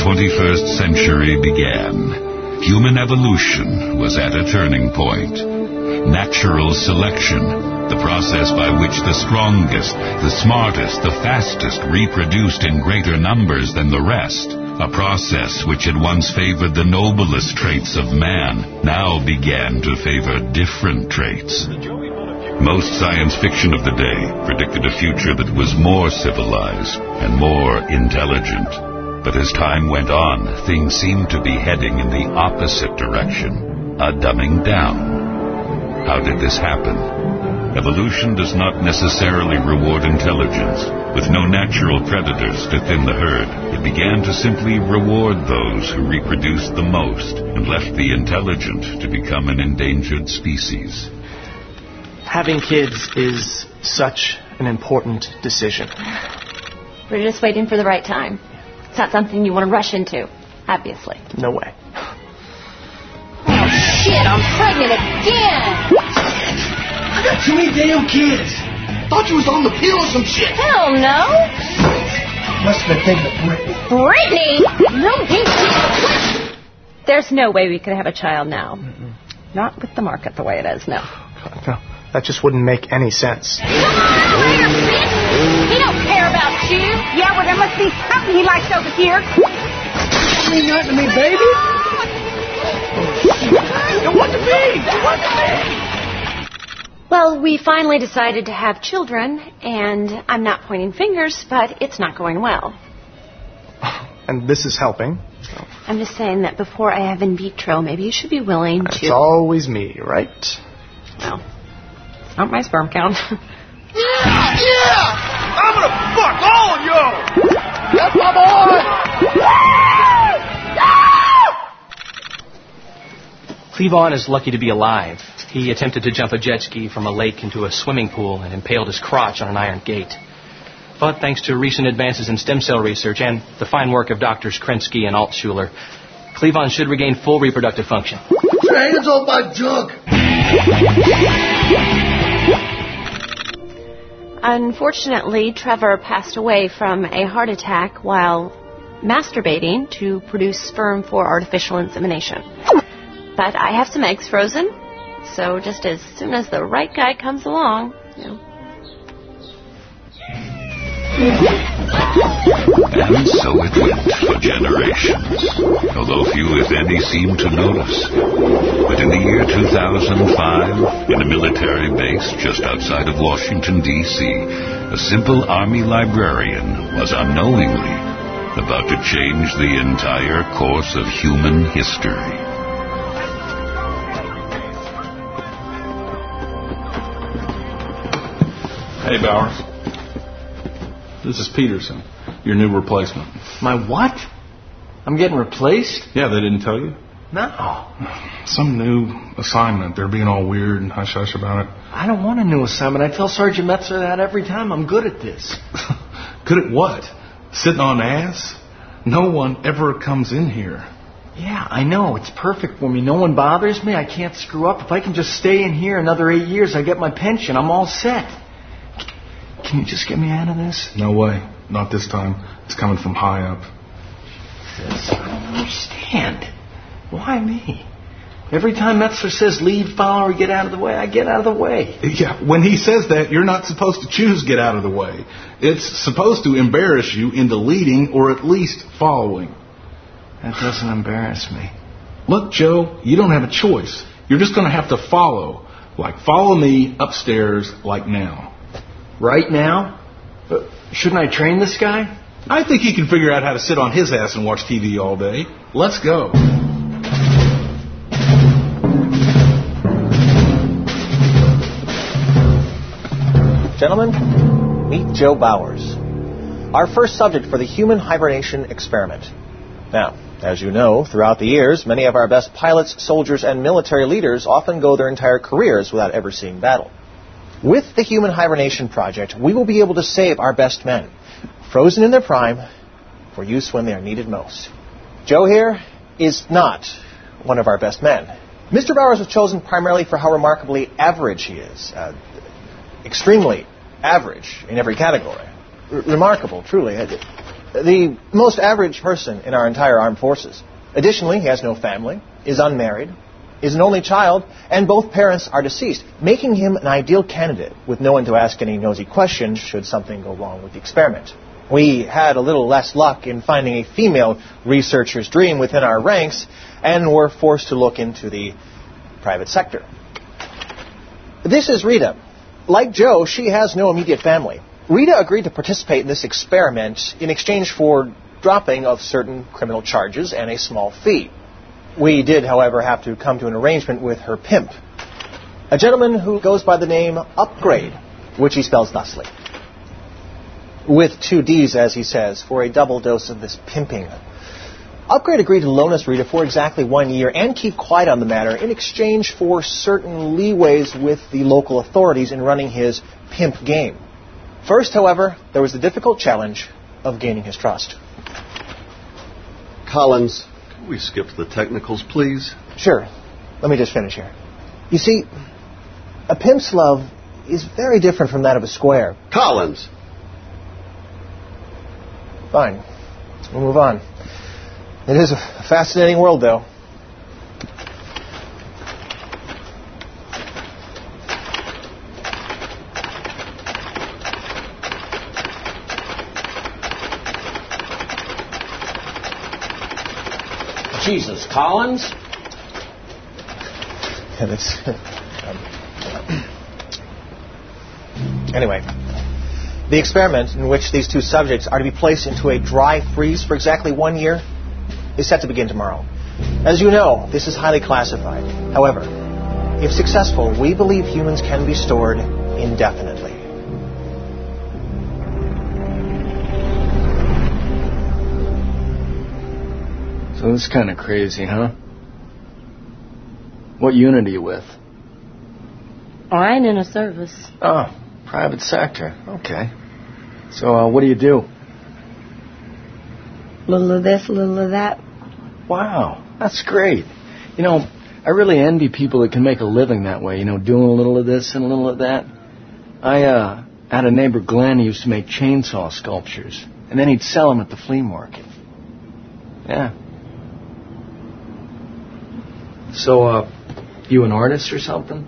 21st century began. Human evolution was at a turning point. Natural selection, the process by which the strongest, the smartest, the fastest reproduced in greater numbers than the rest, a process which had once favored the noblest traits of man, now began to favor different traits. Most science fiction of the day predicted a future that was more civilized and more intelligent. But as time went on, things seemed to be heading in the opposite direction, a dumbing down. How did this happen? Evolution does not necessarily reward intelligence. With no natural predators to thin the herd, it began to simply reward those who reproduced the most and left the intelligent to become an endangered species. Having kids is such an important decision. We're just waiting for the right time. It's not something you want to rush into, obviously. No way. Oh, shit, I'm pregnant again! I got too many damn kids. Thought you was on the pill or some shit. Hell no! Must have been thinking of Brittany. Brittany? No, there's no way we could have a child now. Not with the market the way it is now. No, that just wouldn't make any sense. Come on, later, bitch! He don't care about you. Yeah, well, there must be something he likes over here. You mean nothing to me, baby? You want to be? You want to be? Well, we finally decided to have children, and I'm not pointing fingers, but it's not going well. And this is helping. So. I'm just saying that before I have in vitro, maybe you should be willing to... It's always me, right? Well, it's not my sperm count. Yeah! I'm gonna fuck all of you! That's my boy! Cleavon is lucky to be alive. He attempted to jump a jet ski from a lake into a swimming pool and impaled his crotch on an iron gate. But thanks to recent advances in stem cell research and the fine work of Drs. Krensky and Altshuler, Cleavon should regain full reproductive function. Get your hands off my junk! Unfortunately, Trevor passed away from a heart attack while masturbating to produce sperm for artificial insemination. But I have some eggs frozen, so just as soon as the right guy comes along, you know. And so it went for generations, although few, if any, seemed to notice. But in the year 2005, in a military base just outside of Washington, D.C., a simple Army librarian was unknowingly about to change the entire course of human history. Hey, Bowers. This is Peterson, your new replacement. My what? I'm getting replaced? Yeah, they didn't tell you? No. Some new assignment. They're being all weird and hush-hush about it. I don't want a new assignment. I tell Sergeant Metzer that every time. I'm good at this. Good at what? Sitting on ass? No one ever comes in here. Yeah, I know. It's perfect for me. No one bothers me. I can't screw up. If I can just stay in here another 8 years, I get my pension. I'm all set. Can you just get me out of this? No way. Not this time. It's coming from high up. I don't understand. Why me? Every time Metzer says lead, follow, or get out of the way, I get out of the way. Yeah, when he says that, you're not supposed to choose get out of the way. It's supposed to embarrass you into leading or at least following. That doesn't embarrass me. Look, Joe, you don't have a choice. You're just going to have to follow. Like, follow me upstairs like now. Right now? Shouldn't I train this guy? I think he can figure out how to sit on his ass and watch TV all day. Let's go. Gentlemen, meet Joe Bowers, our first subject for the human hibernation experiment. Now, as you know, throughout the years, many of our best pilots, soldiers, and military leaders often go their entire careers without ever seeing battle. With the Human Hibernation Project, we will be able to save our best men, frozen in their prime, for use when they are needed most. Joe here is not one of our best men. Mr. Bowers was chosen primarily for how remarkably average he is. Extremely average in every category. Remarkable, truly. The most average person in our entire armed forces. Additionally, he has no family, is unmarried, is an only child, and both parents are deceased, making him an ideal candidate with no one to ask any nosy questions should something go wrong with the experiment. We had a little less luck in finding a female researcher's dream within our ranks, and were forced to look into the private sector. This is Rita. Like Joe, she has no immediate family. Rita agreed to participate in this experiment in exchange for dropping of certain criminal charges and a small fee. We did, however, have to come to an arrangement with her pimp, a gentleman who goes by the name Upgrade, which he spells thusly. With 2 Ds, as he says, for a double dose of this pimping. Upgrade agreed to loan us Rita for exactly 1 year and keep quiet on the matter in exchange for certain leeways with the local authorities in running his pimp game. First, however, there was the difficult challenge of gaining his trust. Collins, can we skip the technicals, please? Sure. Let me just finish here. You see, a pimp's love is very different from that of a square. Collins! Fine. We'll move on. It is a fascinating world, though. Jesus, Collins? Yeah, that's... Anyway, the experiment in which these 2 subjects are to be placed into a dry freeze for exactly 1 year is set to begin tomorrow. As you know, this is highly classified. However, if successful, we believe humans can be stored indefinitely. So this is kind of crazy, huh? What unit are you with? I ain't in a service. Oh, private sector. Okay. So what do you do? Little of this, little of that. Wow, that's great. You know, I really envy people that can make a living that way, you know, doing a little of this and a little of that. I had a neighbor, Glenn, who used to make chainsaw sculptures, and then he'd sell them at the flea market. Yeah. So, you an artist or something?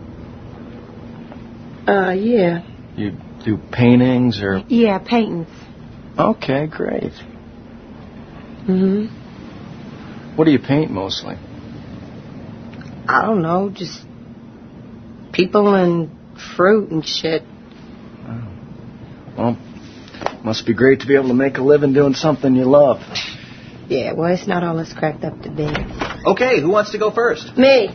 Yeah. You do paintings or... Yeah, paintings. Okay, great. Mm-hmm. What do you paint mostly? I don't know, just people and fruit and shit. Oh. Well, must be great to be able to make a living doing something you love. Yeah, well, it's not all it's cracked up to be. Okay, who wants to go first? Me.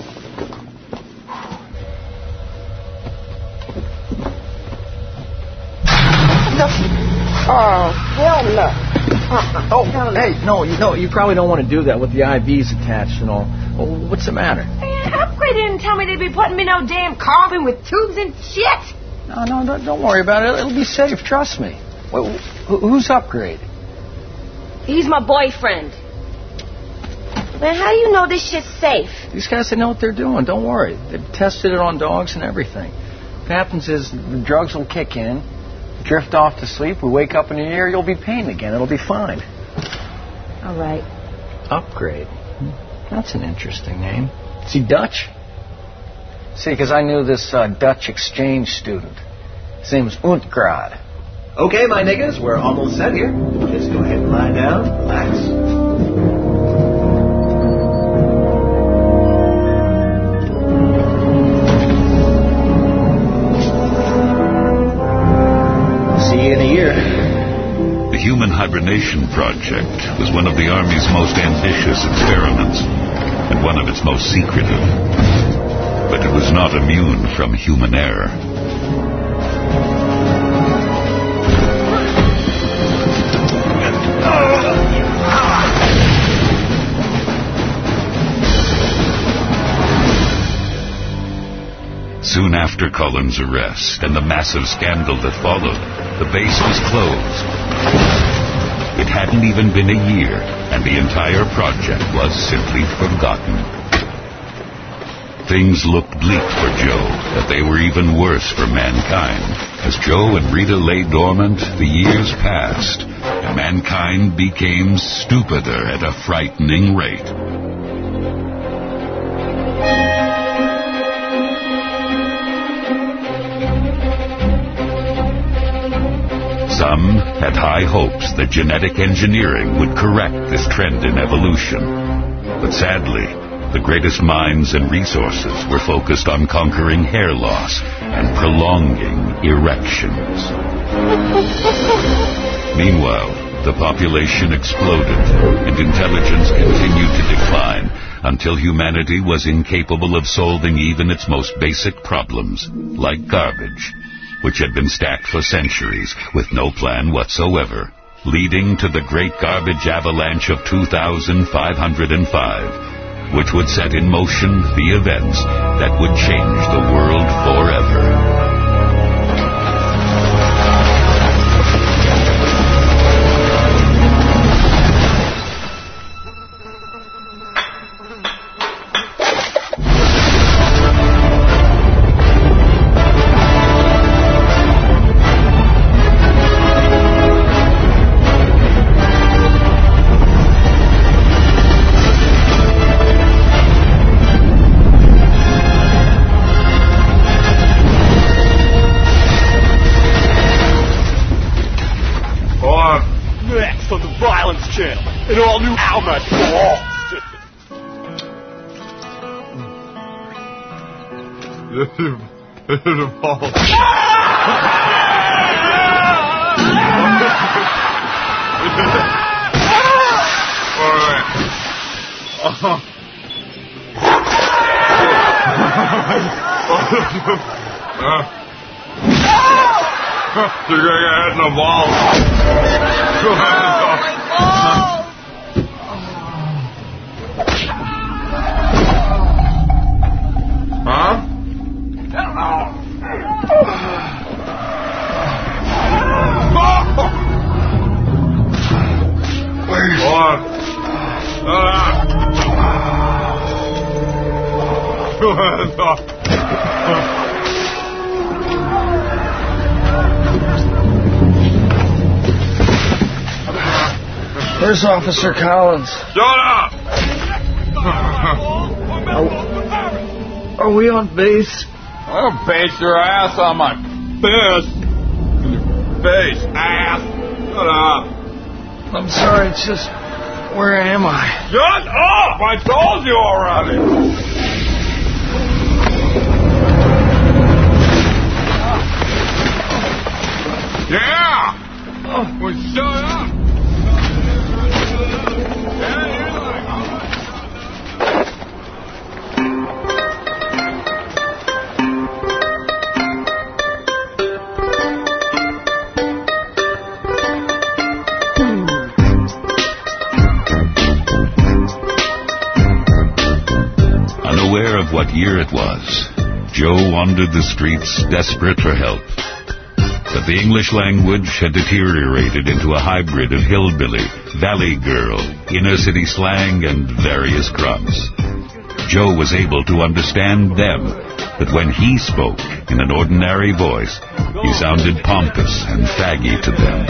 Oh, hell no. Oh, hey, no, you probably don't want to do that with the IVs attached and all. Well, what's the matter? Man, Upgrade didn't tell me they'd be putting me no damn coffin with tubes and shit. No, don't worry about it. It'll be safe, trust me. Well, who's Upgrade? He's my boyfriend. Man, how do you know this shit's safe? These guys, they know what they're doing. Don't worry. They've tested it on dogs and everything. What happens is the drugs will kick in, drift off to sleep, we wake up in a year, you'll be paying again. It'll be fine. All right. Upgrade. That's an interesting name. Is he Dutch? See, because I knew this Dutch exchange student. His name was Untgrad. Okay, my niggas, we're almost set here. Just go ahead and lie down, relax. See you in a year. The Human Hibernation Project was one of the Army's most ambitious experiments and one of its most secretive. But it was not immune from human error. Soon after Cullen's arrest and the massive scandal that followed, the base was closed. It hadn't even been a year, and the entire project was simply forgotten. Things looked bleak for Joe, but they were even worse for mankind. As Joe and Rita lay dormant, the years passed, and mankind became stupider at a frightening rate. Some had high hopes that genetic engineering would correct this trend in evolution. But sadly, the greatest minds and resources were focused on conquering hair loss and prolonging erections. Meanwhile, the population exploded and intelligence continued to decline until humanity was incapable of solving even its most basic problems, like garbage, which had been stacked for centuries with no plan whatsoever, leading to the great garbage avalanche of 2505, which would set in motion the events that would change the world forever. An all-new Almanac Ball. This is a ball. You're gonna get hit in the ball. Huh? Where's Officer Collins? Shut up! Are we on base? I'll base your ass on my fist. Face, ass. Shut up. I'm sorry, it's just... Where am I? Shut up! I told you already. Yeah! Well, shut up! Unaware of what year it was, Joe wandered the streets desperate for help. But the English language had deteriorated into a hybrid of hillbilly, valley girl, inner city slang, and various grunts. Joe was able to understand them, but when he spoke in an ordinary voice, he sounded pompous and faggy to them.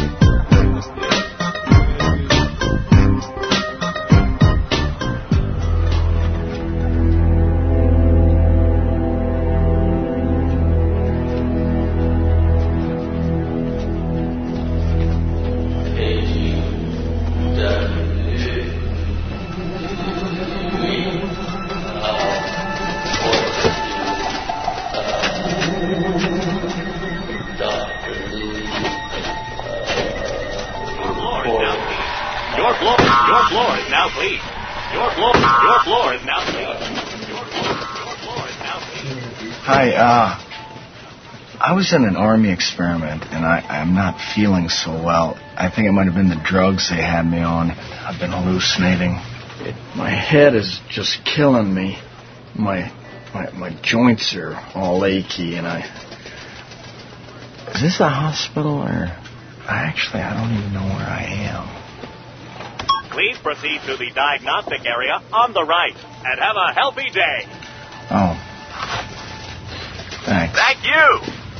I was in an army experiment, and I'm not feeling so well. I think it might have been the drugs they had me on. I've been hallucinating. My head is just killing me. My joints are all achy, and Is this a hospital, or... I don't even know where I am. Please proceed to the diagnostic area on the right, and have a healthy day. Oh. Thanks. Thank you.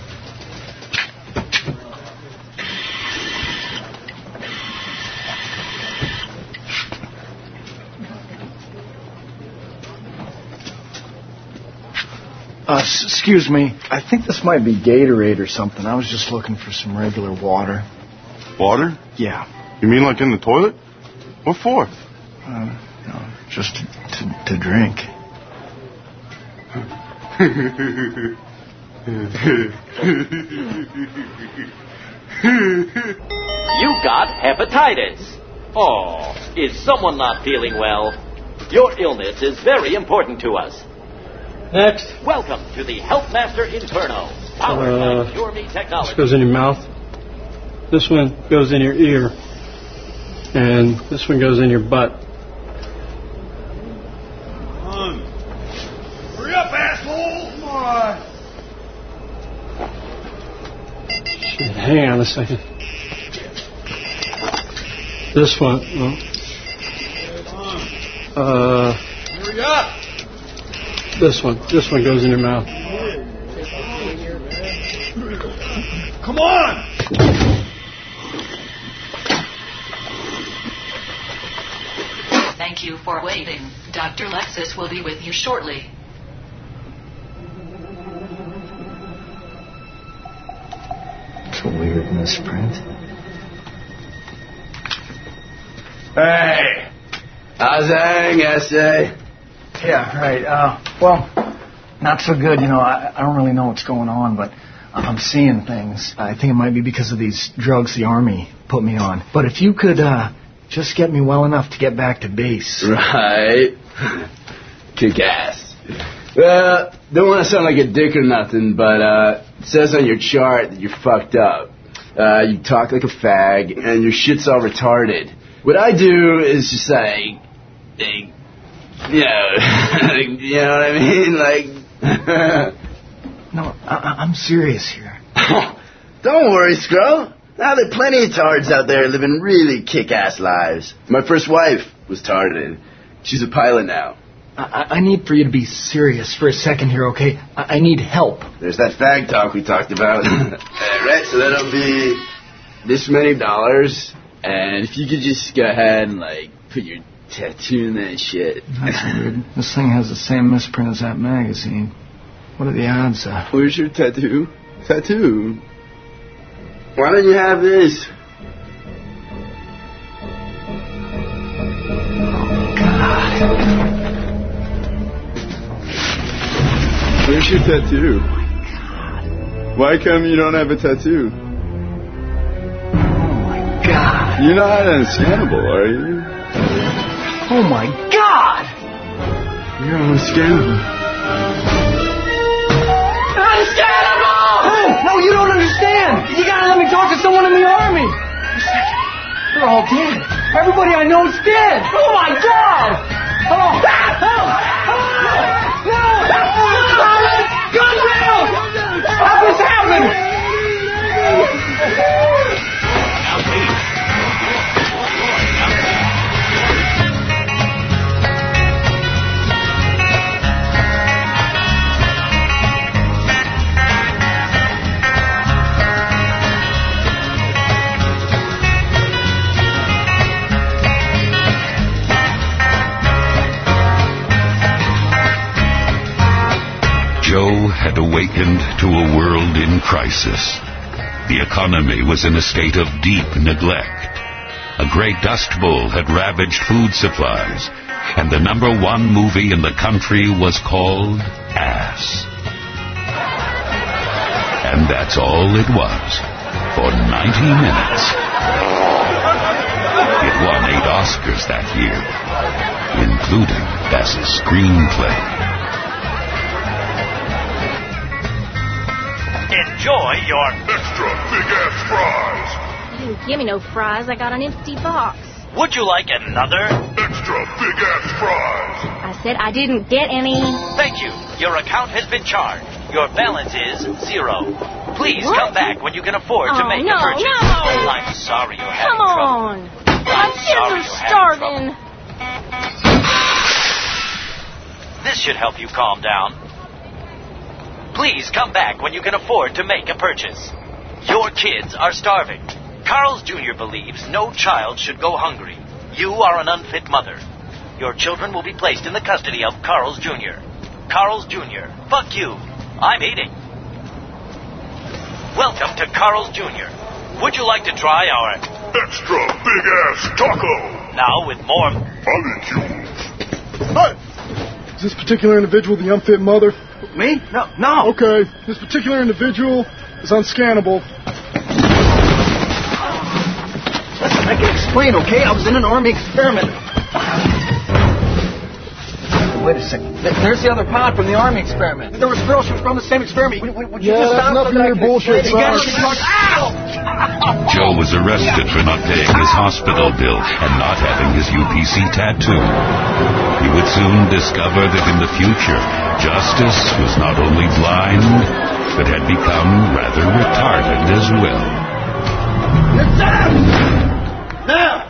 Excuse me. I think this might be Gatorade or something. I was just looking for some regular water. Water? Yeah. You mean like in the toilet? What for? No, just to drink. You got hepatitis. Oh, is someone not feeling well? Your illness is very important to us. Next. Welcome to the Health Master Inferno, powered by Cure Me Technology. This goes in your mouth. This one goes in your ear. And this one goes in your butt. Come on. Hurry up, asshole! Come on. Shit, hang on a second. This one. Hurry up! This one goes in your mouth. Come on! Thank you for waiting. Dr. Lexus will be with you shortly. It's a weird misprint. Hey! How's that, essay? Yeah, right. Well, not so good. You know, I don't really know what's going on, but I'm seeing things. I think it might be because of these drugs the Army put me on. But if you could just get me well enough to get back to base. Right. Kick ass. Well, don't want to sound like a dick or nothing, but it says on your chart that you're fucked up. You talk like a fag, and your shit's all retarded. What I do is just like you know, you know what I mean? Like, no, I'm serious here. Don't worry, Scrub. Now there are plenty of tards out there living really kick-ass lives. My first wife was tarded. She's a pilot now. I need for you to be serious for a second here, okay? I need help. There's that fag talk we talked about. Right, so that'll be this many dollars. And if you could just go ahead and, like, put your tattoo in that shit. That's weird. This thing has the same misprint as that magazine. What are the odds? Where's your tattoo? Tattoo? Why don't you have this? Where's your tattoo? Why come you don't have a tattoo? Oh my God. You're not unscannable, are you? Oh my God! You're unscannable. Unscannable! No, you don't understand! You gotta let me talk to someone in the Army! They're all dead. Everybody I know is dead! Oh my God! Oh! Help! No! Gunville! How this happened? Joe had awakened to a world in crisis. The economy was in a state of deep neglect. A great dust bowl had ravaged food supplies, and the #1 movie in the country was called Ass. And that's all it was for 90 minutes. It won 8 Oscars that year, including Best Screenplay. Enjoy your extra big-ass fries. You didn't give me no fries. I got an empty box. Would you like another extra big-ass fries? I said I didn't get any. Thank you. Your account has been charged. Your balance is 0. Please come back when you can afford to make a purchase. No. I'm sorry you're having Come on. trouble. My kids are starving. This This should help you calm down. Please come back when you can afford to make a purchase. Your kids are starving. Carl's Jr. believes no child should go hungry. You are an unfit mother. Your children will be placed in the custody of Carl's Jr. Carl's Jr. Fuck you. I'm eating. Welcome to Carl's Jr. Would you like to try our extra big ass taco? Now with more molecules. Hey! Is this particular individual the unfit mother? Me? No. Okay. This particular individual is unscannable. Listen, I can explain, okay? I was in an Army experiment. Wait a second. There's the other pod from the Army experiment. There was a girl. She was from the same experiment. Would you just stop? Enough of your bullshit, son. Joe was arrested for not paying his hospital bill and not having his UPC tattoo. He would soon discover that in the future, Justice was not only blind, but had become rather retarded as well. Now,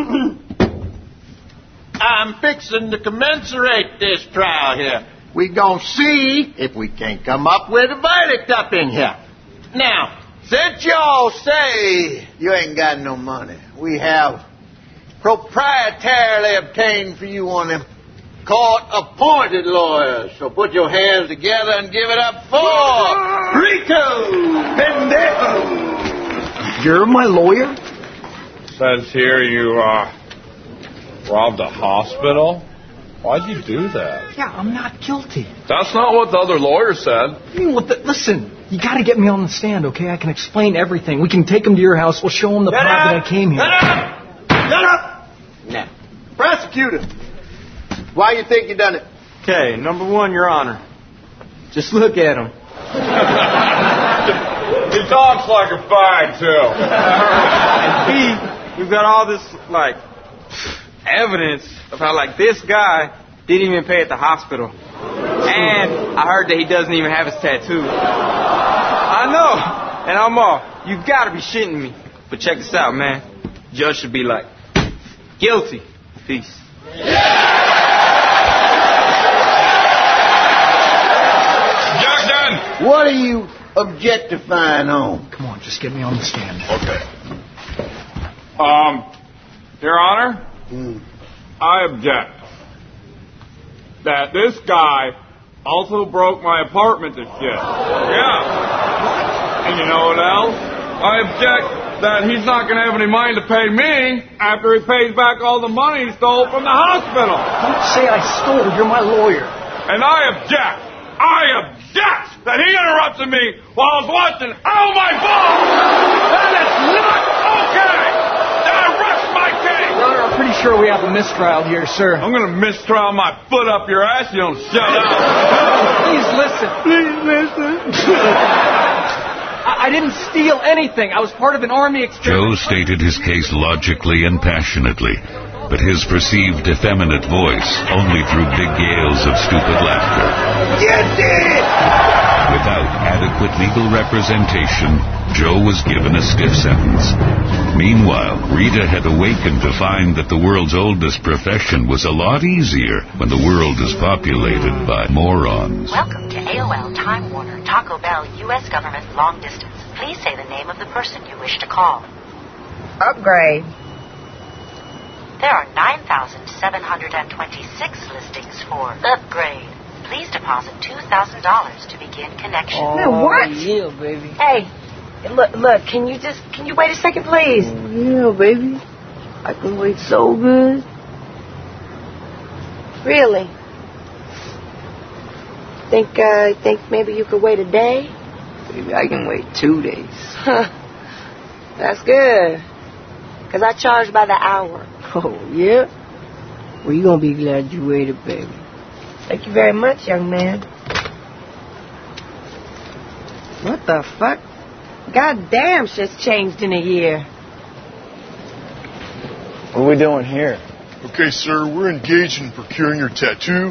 I'm fixing to commensurate this trial here. We gonna see if we can't come up with a verdict up in here. Now, since y'all say you ain't got no money, we have proprietarily obtained for you one of them court-appointed lawyers. So put your hands together and give it up for Rico Pendejo. You're my lawyer? Says here you, robbed a hospital? Why'd you do that? Yeah, I'm not guilty. That's not what the other lawyer said. I mean, listen, you got to get me on the stand, okay? I can explain everything. We can take him to your house. We'll show him the part that I came here. Shut up! Now, prosecutor, why you think you done it? Okay, number one, Your Honor. Just look at him. He talks like a fag, too. And B, we've got all this, evidence of how, this guy didn't even pay at the hospital. And I heard that he doesn't even have his tattoo. I know. And I'm all, you gotta be shitting me. But check this out, man. Judge should be like, guilty. Peace. Objection! What are you objectifying on? Come on, just get me on the stand. Okay. Your Honor, I object that this guy also broke my apartment to shit. Yeah. And you know what else? I object that he's not going to have any money to pay me after he pays back all the money he stole from the hospital. Don't say I stole. You're my lawyer. And I object that he interrupted me while I was watching Oh My Balls! That is not okay! Arrest my case! Your Honor, I'm pretty sure we have a mistrial here, sir. I'm going to mistrial my foot up your ass. You don't shut up. Please listen. Please listen. I didn't steal anything. I was part of an Army experiment. Joe stated his case logically and passionately, but his perceived effeminate voice only drew big gales of stupid laughter. Without adequate legal representation, Joe was given a stiff sentence. Meanwhile, Rita had awakened to find that the world's oldest profession was a lot easier when the world is populated by morons. Welcome to AOL Time Warner Taco Bell U.S. Government Long Distance. Please say the name of the person you wish to call. Upgrade. There are 9,726 listings for Upgrade. Please deposit $2,000 to begin connection. Man, what? Yeah, baby. Hey, look, can you wait a second, please? Yeah, baby. I can wait so good. Really? Think maybe you could wait a day? Baby, I can wait 2 days. That's good. 'Cause I charge by the hour. Oh, yeah? Well, you're going to be glad you waited, baby. Thank you very much, young man. What the fuck? God damn, shit's changed in a year. What are we doing here? Okay, sir, we're engaged in procuring your tattoo.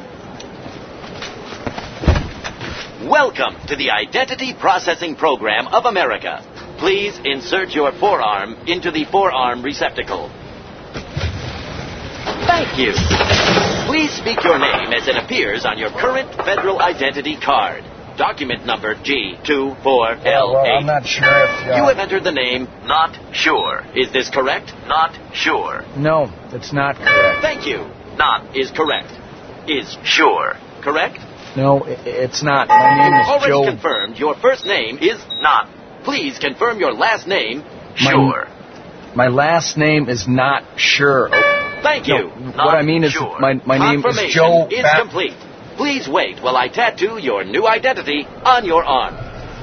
Welcome to the Identity Processing Program of America. Please insert your forearm into the forearm receptacle. Thank you. Please speak your name as it appears on your current federal identity card. Document number G24L8. Well, I'm not sure if... You have entered the name Not Sure. Is this correct? Not Sure. No, that's not correct. Thank you. Not is correct. Is sure correct? No, it's not. My name is Already Joe... confirmed. Your first name is Not. Please confirm your last name, Sure. My last name is Not Sure. Thank you. No, what I mean is sure. my name is Joe... Is complete. Please wait while I tattoo your new identity on your arm.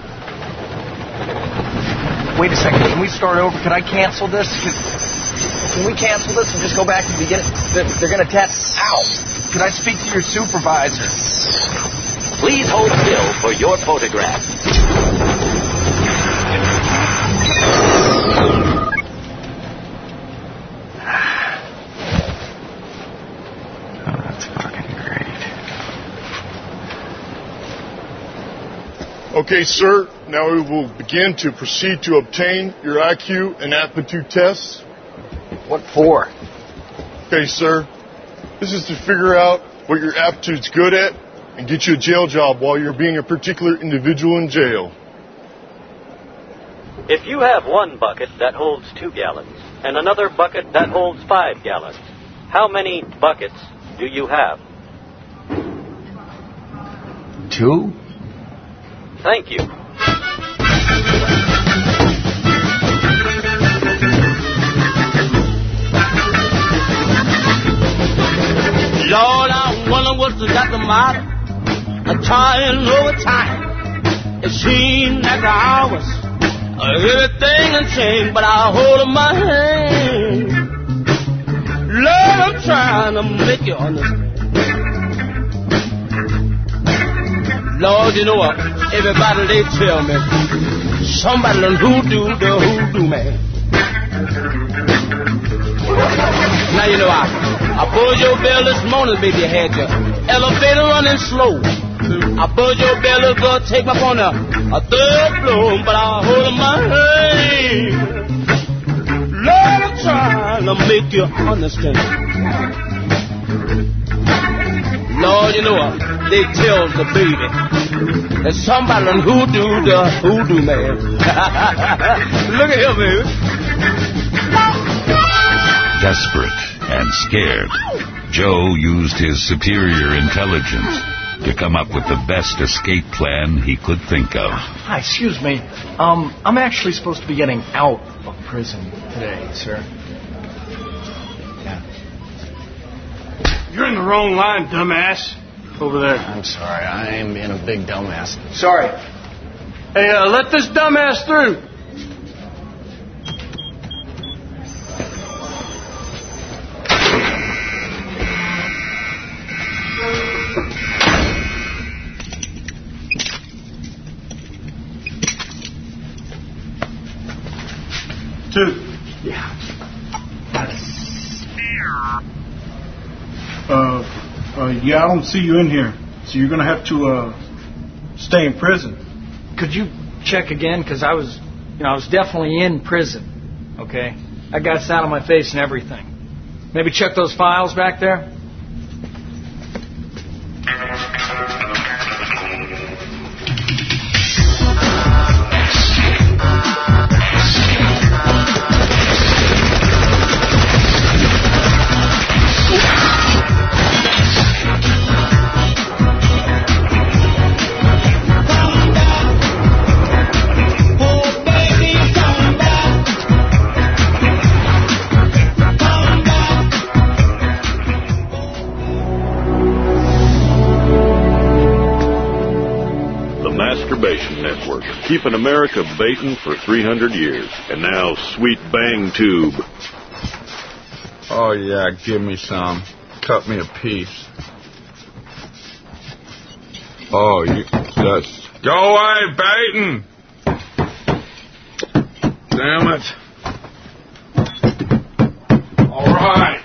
Wait a second. Can we start over? Can I cancel this? Can we cancel this and just go back to the beginning? They're going to Ow! Could I speak to your supervisor? Please hold still for your photograph. Okay, sir. Now we will begin to proceed to obtain your IQ and aptitude tests. What for? Okay, sir. This is to figure out what your aptitude's good at and get you a jail job while you're being a particular individual in jail. If you have one bucket that holds 2 gallons and another bucket that holds 5 gallons, how many buckets do you have? 2? Thank you. Lord, I wonder what's got the matter. I'm trying overtime. It seems like the hours everything is changed, but I hold in my hand. Lord, I'm trying to make you understand. Lord, you know what? Everybody, they tell me somebody done hoodoo the hoodoo man. Now, you know, I buzzed your bell this morning, baby. You had your elevator running slow. I buzzed your bell, little girl, take me up on a 3rd floor, but I hold in my hand. Lord, I'm trying to make you understand. Lord, you know what? They tell the baby that somebody done hoodoo the hoodoo man. Look at here, baby. Desperate and scared, Joe used his superior intelligence to come up with the best escape plan he could think of. Hi, excuse me. I'm actually supposed to be getting out of prison today, sir. You're in the wrong line, dumbass. Over there. I'm sorry. I am being a big dumbass. Sorry. Hey, let this dumbass through. Two. Yeah. Yeah, I don't see you in here. So you're going to have to stay in prison. Could you check again? Because I was definitely in prison. Okay? I got it out of my face and everything. Maybe check those files back there? Network, keeping America baiting for 300 years. And now, Sweet Bang Tube. Oh, yeah, give me some. Cut me a piece. Oh, you just... Go away, baiting! Damn it. All right.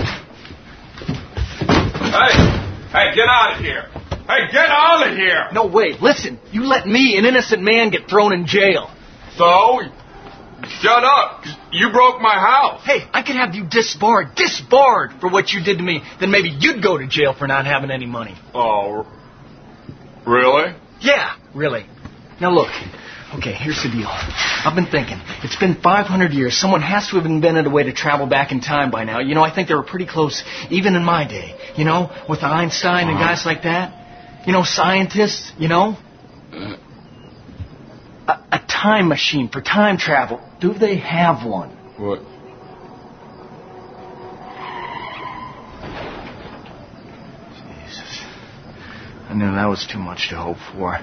Hey, get out of here. Hey, get out of here! No, wait, listen. You let me, an innocent man, get thrown in jail. So? Shut up. You broke my house. Hey, I could have you disbarred for what you did to me. Then maybe you'd go to jail for not having any money. Oh, really? Yeah, really. Now look, okay, here's the deal. I've been thinking. It's been 500 years. Someone has to have invented a way to travel back in time by now. You know, I think they were pretty close, even in my day. You know, with Einstein and guys like that. You know, scientists, you know. A time machine for time travel. Do they have one? What? Jesus. I knew that was too much to hope for.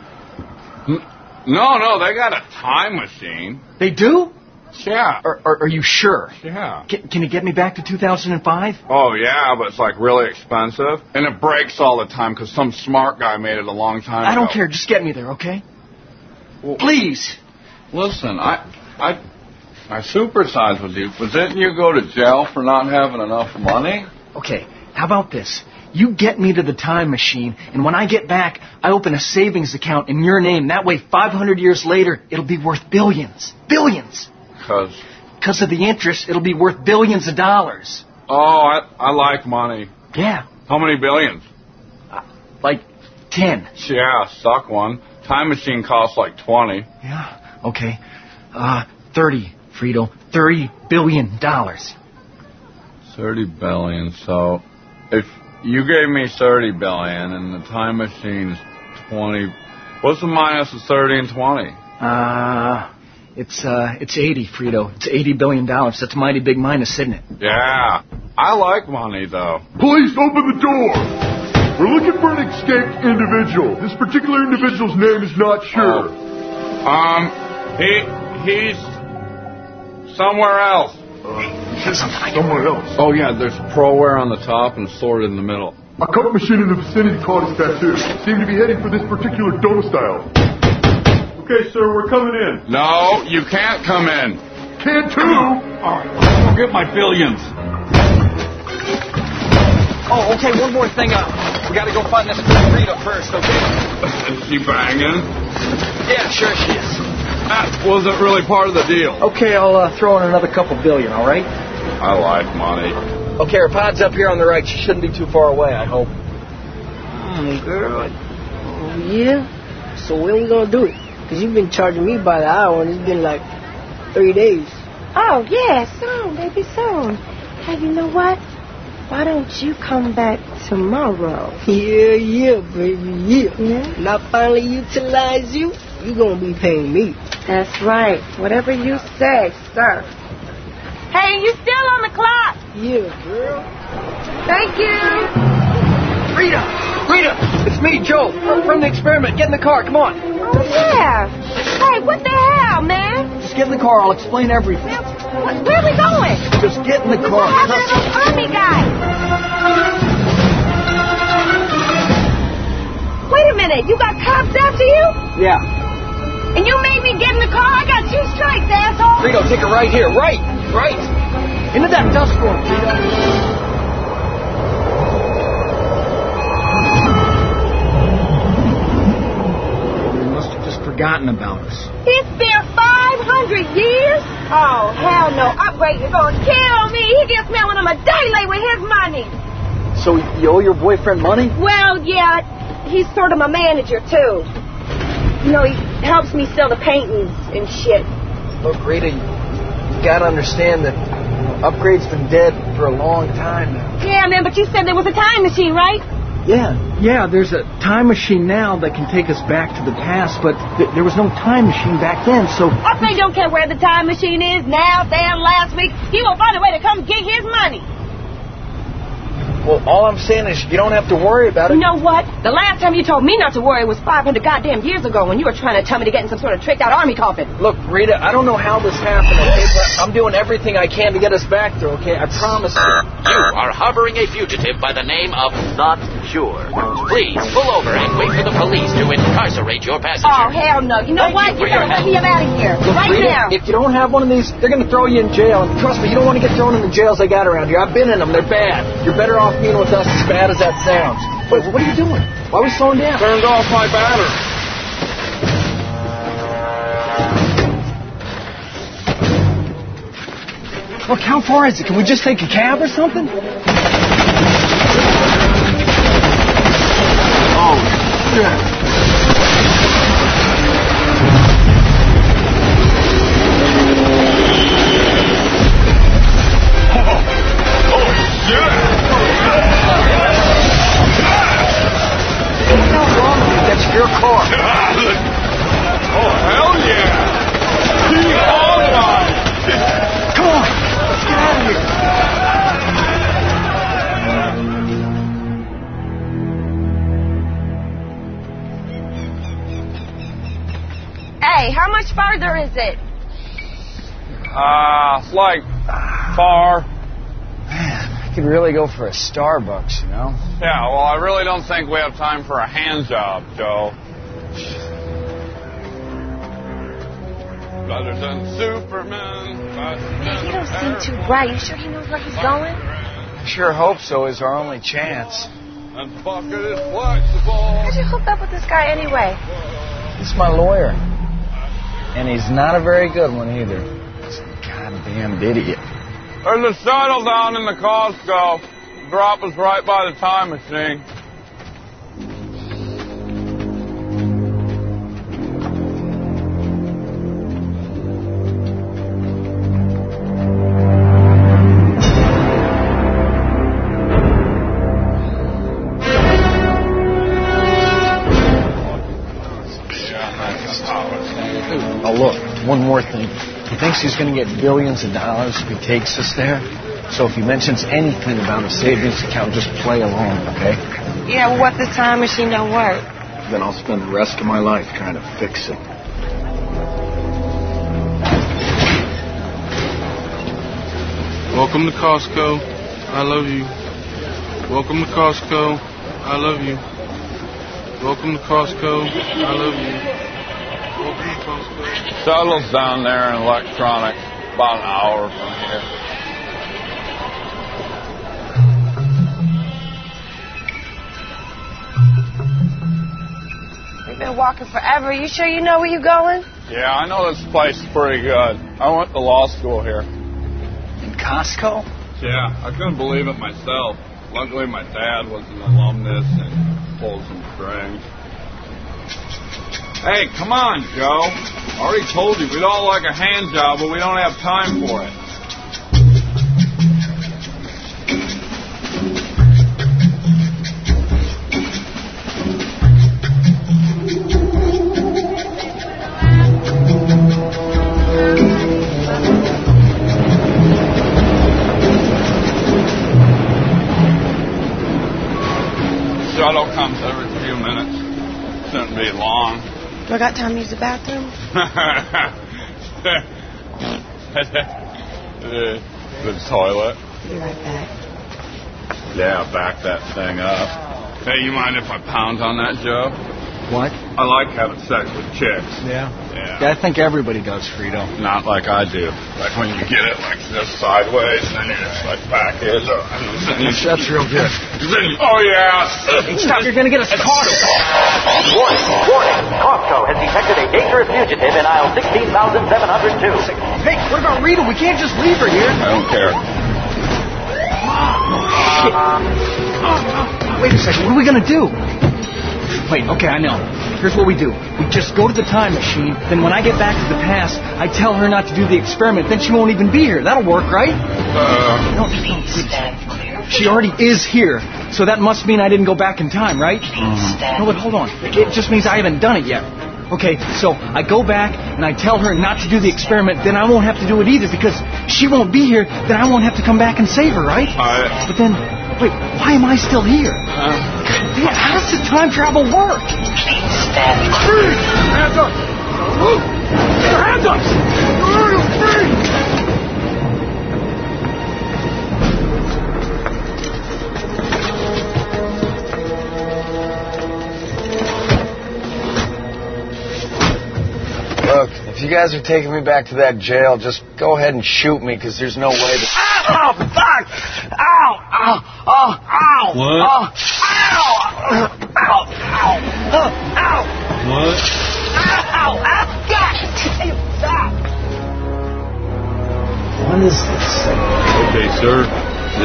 No, they got a time machine. They do? Yeah. Are you sure? Yeah. Can you get me back to 2005? Oh, yeah, but it's like really expensive. And it breaks all the time because some smart guy made it a long time ago. I don't care. Just get me there, okay? Well, please. Listen, I sympathize with you, but didn't you go to jail for not having enough money? Okay, how about this? You get me to the time machine, and when I get back, I open a savings account in your name. That way, 500 years later, it'll be worth billions. Billions! Because of the interest, it'll be worth billions of dollars. Oh, I like money. Yeah. How many billions? Like 10. Yeah, suck one. Time machine costs like 20. Yeah, okay. 30, Frito. $30 billion. 30 billion, so if you gave me 30 billion and the time machine's 20, what's the minus of 30 and 20? It's 80, Frito. It's $80 billion. That's a mighty big minus, isn't it? Yeah. I like money, though. Police, open the door! We're looking for an escaped individual. This particular individual's name is not sure. He's somewhere else. Somewhere else. Oh, yeah, there's ProWare on the top and sorted in the middle. A coke machine in the vicinity caught his tattoo. Seem to be heading for this particular domicile. Okay, sir, we're coming in. No, you can't come in. Can't too. All right, I'll get my billions. Oh, okay, one more thing. We gotta go find this Rita first, okay? Is she banging? Yeah, sure she is. That wasn't really part of the deal. Okay, I'll throw in another couple billion, all right? I like money. Okay, her pod's up here on the right. She shouldn't be too far away, I hope. Girl. Oh, yeah? So when you gonna do it? Because you've been charging me by the hour, and it's been like 3 days. Oh, yeah, soon, baby, soon. Hey, you know what? Why don't you come back tomorrow? Yeah, baby, yeah. And I finally utilize you, you gonna be paying me. That's right. Whatever you say, sir. Hey, you still on the clock? Yeah, girl. Thank you. Rita, it's me, Joe, from the experiment. Get in the car, come on. Oh, yeah. Hey, what the hell, man? Just get in the car, I'll explain everything. Where are we going? Just get in the car. What happened to those army guys? Wait a minute, you got cops after you? Yeah. And you made me get in the car? I got 2 strikes, asshole. Frito, take it right here. Right. Into that dust storm, Frito. They must have just forgotten about us. It's been 500 years? Oh, hell no. Upgrade is gonna kill me. He gets me when I'm a daily with his money. So you owe your boyfriend money? Well, yeah. He's sort of my manager, too. You know, he helps me sell the paintings and shit. Look, Rita, you gotta understand that Upgrade's been dead for a long time now. Yeah, man, but you said there was a time machine, right? Yeah, there's a time machine now that can take us back to the past, but there was no time machine back then, so... Upgrade don't care where the time machine is, now, then, last week. He will find a way to come get his money. Well, all I'm saying is you don't have to worry about it. You know what? The last time you told me not to worry was 500 goddamn years ago when you were trying to tell me to get in some sort of tricked-out army coffin. Look, Rita, I don't know how this happened, okay, but I'm doing everything I can to get us back there, okay? I promise you. You are harboring a fugitive by the name of Not Sure. Please, pull over and wait for the police to incarcerate your passenger. Oh, hell no. You know what? You better let me out of here. Look, right Rita, now. If you don't have one of these, they're going to throw you in jail. And trust me, you don't want to get thrown in the jails they got around here. I've been in them. They're bad. You're better off being with us, as bad as that sounds. Wait, what are you doing? Why are we slowing down? Turned off my battery. Look, how far is it? Can we just take a cab or something? Oh, shit. That's your car. Oh, hell yeah! Keep on! Come on, let's get out of here. Hey, how much farther is it? It's like far. Man, I could really go for a Starbucks, you know? Yeah, well, I really don't think we have time for a hand job, Joe. Better than Superman. You don't seem too bright. You sure he knows where he's going? I sure hope so. Is our only chance. That bucket is flexible. How'd you hook up with this guy anyway? He's my lawyer. And he's not a very good one either. He's a goddamn idiot. There's a shuttle down in the Costco. Drop us right by the time machine. Oh, look, one more thing. He thinks he's going to get billions of dollars if he takes us there. So if he mentions anything about a savings account, just play along, okay? Yeah, well, what the time machine don't work? Then I'll spend the rest of my life trying to fix it. Welcome to Costco. I love you. Welcome to Costco. I love you. Welcome to Costco. I love you. Welcome to Costco. Shuttle's down there in electronics, about an hour from here. We've been walking forever. You sure you know where you're going? Yeah, I know this place is pretty good. I went to law school here. In Costco? Yeah, I couldn't believe it myself. Luckily, my dad was an alumnus and pulled some strings. Hey, come on, Joe. I already told you we'd all like a hand job, but we don't have time for it. Shuttle comes every few minutes. Shouldn't be long. Do I got time to use the bathroom? The toilet. Be right back. Yeah, back that thing up. Hey, you mind if I pound on that, Joe? What? I like having sex with chicks. Yeah? Yeah. I think everybody does, Frito. Not like I do. Like when you get it like this sideways, and then you just like back it. That's real good. Oh, yeah. Stop, you're going to get us caught. Warning, warning. Costco has detected a dangerous fugitive in aisle 16,702. Hey, what about Rita? We can't just leave her here. I don't care. Shit. Wait a second, what are we going to do? Wait, okay, I know. Here's what we do. We just go to the time machine, then when I get back to the past, I tell her not to do the experiment, then she won't even be here. That'll work, right? No, she already is here, so that must mean I didn't go back in time, right? No, but hold on. It just means I haven't done it yet. Okay, so I go back and I tell her not to do the experiment, then I won't have to do it either because she won't be here, then I won't have to come back and save her, right? But then, wait, why am I still here? Yeah, how does the time travel work? Hands up! Get your hands up! Look, if you guys are taking me back to that jail, just go ahead and shoot me, because there's no way that... Ow! Fuck! Ow! Ow! Oh! Ow! What? Oh! Ow! Ow! Ow! Ow! What? Ow! Ow! God! Stop! What is this?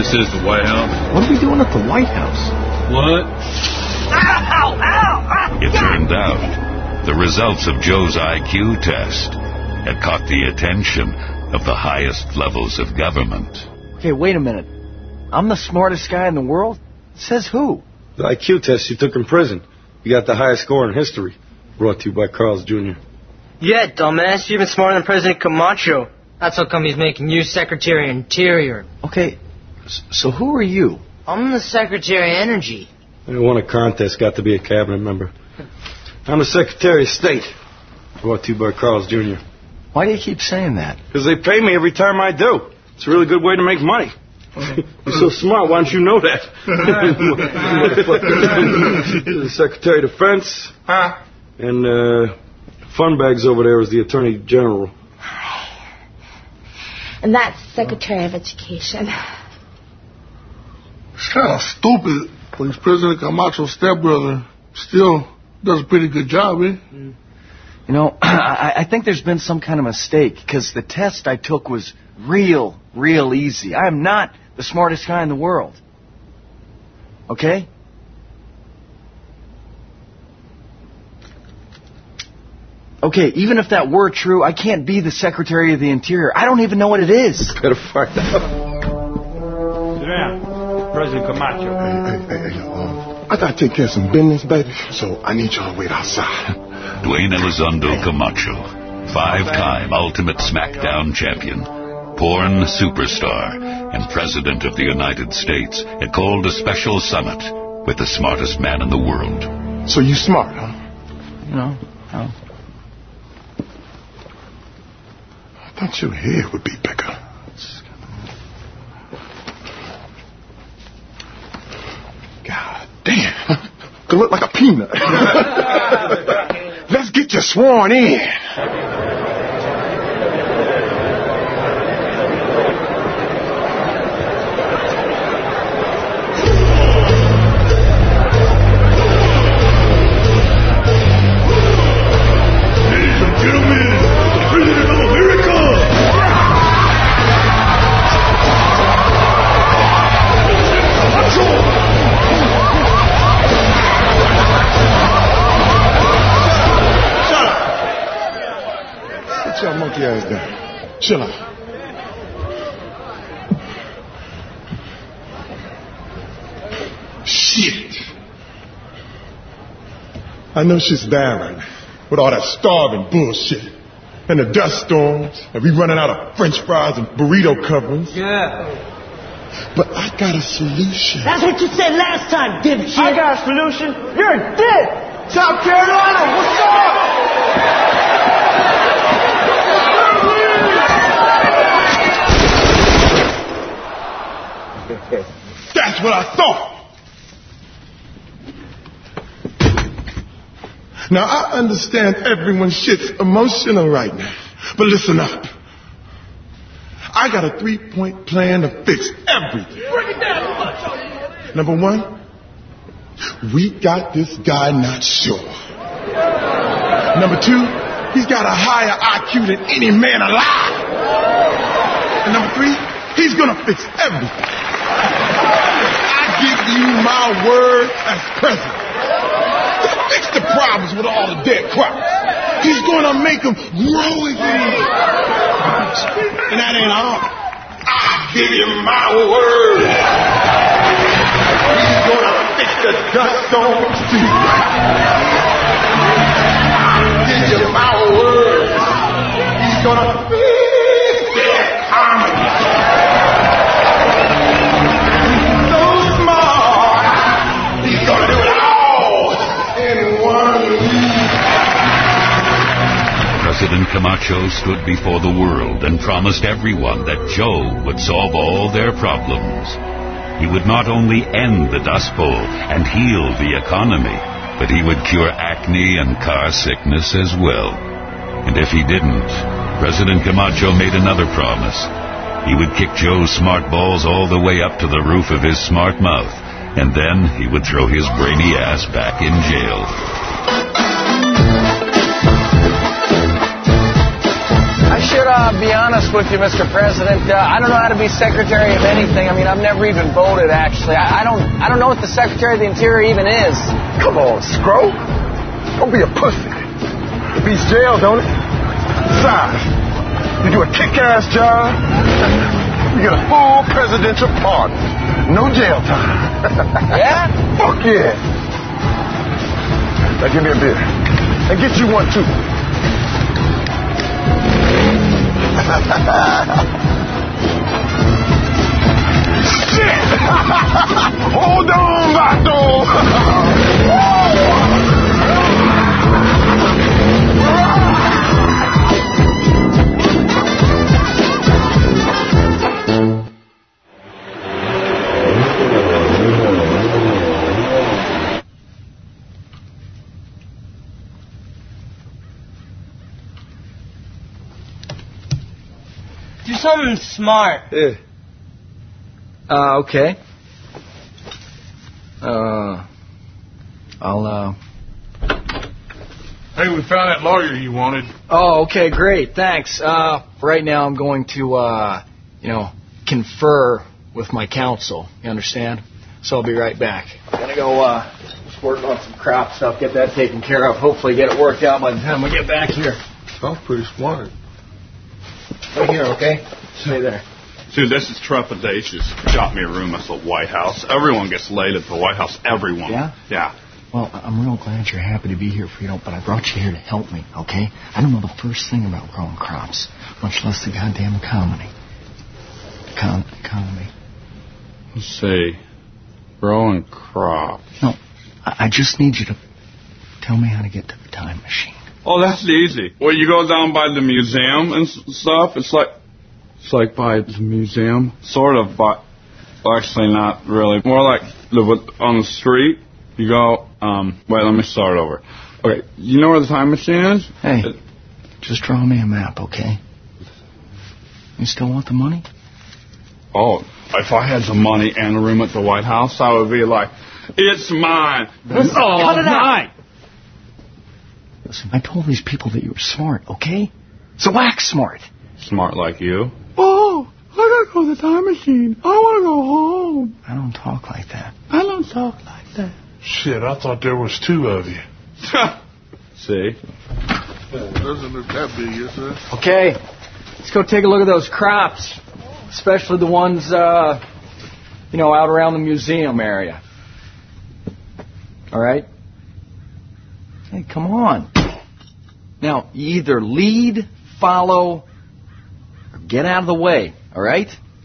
This is the White House. What are we doing at the White House? What? Ow, ow, It turned out the results of Joe's IQ test had caught the attention of the highest levels of government. Okay, wait a minute. I'm the smartest guy in the world? Says who? The IQ test you took in prison. You got the highest score in history. Brought to you by Carl's Jr. Yeah, dumbass. You're even smarter than President Camacho. That's how come he's making you Secretary of Interior. Okay, so who are you? I'm the Secretary of Energy. I won a contest, got to be a cabinet member. I'm the Secretary of State. Brought to you by Carl's Jr. Why do you keep saying that? Because they pay me every time I do. It's a really good way to make money. You're so smart, why don't you know that? The Secretary of Defense. And Funbags over there is the Attorney General. And that's Secretary of Education. It's kind of stupid when President Camacho's stepbrother still does a pretty good job, eh? You know, I think there's been some kind of mistake, because the test I took was real easy. I am not the smartest guy in the world. Okay? Okay, even if that were true, I can't be the Secretary of the Interior. I don't even know what it is. Better find out. Sit down. President Camacho. Hey, I gotta take care of some business, baby, so I need y'all to wait outside. Dwayne Elizondo Camacho, 5-time Ultimate SmackDown champion, porn superstar, and President of the United States, had called a special summit with the smartest man in the world. So you smart, huh? You know, how? I thought your head would be bigger. God damn. Could look like a peanut. Let's get you sworn in. Ladies and gentlemen, the President of America! Sit your monkey ass down. Chill out. Shit. I know shit's bad right now with all that starving bullshit and the dust storms and we running out of French fries and burrito coverings. Yeah. But I got a solution. That's what you said last time, dipshit. I got a solution. You're a dick. South Carolina, what's up? That's what I thought. Now, I understand everyone's shit's emotional right now. But listen up. I got a 3-point plan to fix everything. Break it down. Number 1, we got this guy not sure. Number 2, he's got a higher IQ than any man alive. And number 3, he's gonna fix everything. I give you my word as president. He'll fix the problems with all the dead crops. He's gonna make them grow again. And that ain't all. I give you my word. He's gonna fix the dust on the street. I give you my word. He's gonna fix the economy. So smart. He's gonna do it all in one week. President Camacho stood before the world and promised everyone that Joe would solve all their problems. He would not only end the Dust Bowl and heal the economy, but he would cure acne and car sickness as well. And if he didn't, President Camacho made another promise. He would kick Joe's smart balls all the way up to the roof of his smart mouth, and then he would throw his brainy ass back in jail. I should be honest with you, Mr. President. I don't know how to be Secretary of anything. I mean, I've never even voted, actually. I don't know what the Secretary of the Interior even is. Come on, Scro. Don't be a pussy. It beats jail, don't it? Besides, you do a kick-ass job. You get a full presidential pardon. No jail time. Yeah? Fuck yeah. Now give me a beer. And get you one, too. Shit! Hold on, Vato! Do something smart. Yeah. Okay. I'll, Hey, we found that lawyer you wanted. Oh, okay, great, thanks. Right now I'm going to, confer with my counsel, you understand? So I'll be right back. I'm gonna go, just work on some crop stuff, get that taken care of, hopefully get it worked out by the time we get back here. Sounds pretty smart. Right here, okay? Stay there. Dude, this is trepidatious. Got me a room at the White House. Everyone gets laid at the White House. Everyone. Yeah? Yeah. Well, I'm real glad you're happy to be here, Frito, but I brought you here to help me, okay? I don't know the first thing about growing crops, much less the goddamn economy. Economy. Let's see. Growing crops. No, I just need you to tell me how to get to the time machine. Oh, that's easy. Well, you go down by the museum and stuff. It's like by the museum, sort of, but actually not really. More like on the street. You go. Wait, let me start over. Okay, you know where the time machine is? Hey, just draw me a map, okay? You still want the money? Oh, if I had the money and a room at the White House, I would be like, it's mine. Listen, oh, cut it out. mine. Listen, I told these people that you were smart, okay? So act smart. Smart like you? Oh, I gotta go to the time machine. I wanna go home. I don't talk like that. I don't talk like that. Shit, I thought there was two of you. See? Doesn't look that big, is it? Okay, let's go take a look at those crops, especially the ones, out around the museum area. All right? Hey, come on. Now, you either lead, follow, or get out of the way, all right?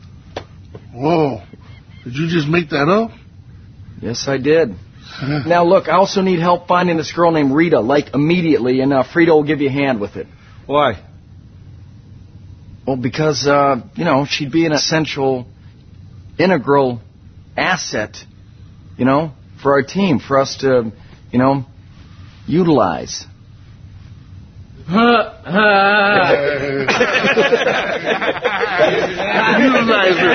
Whoa. Did you just make that up? Yes, I did. Now, look, I also need help finding this girl named Rita, like, immediately, and Frito will give you a hand with it. Why? Well, because, she'd be an essential, integral asset, for our team, for us to, utilize. Utilize her.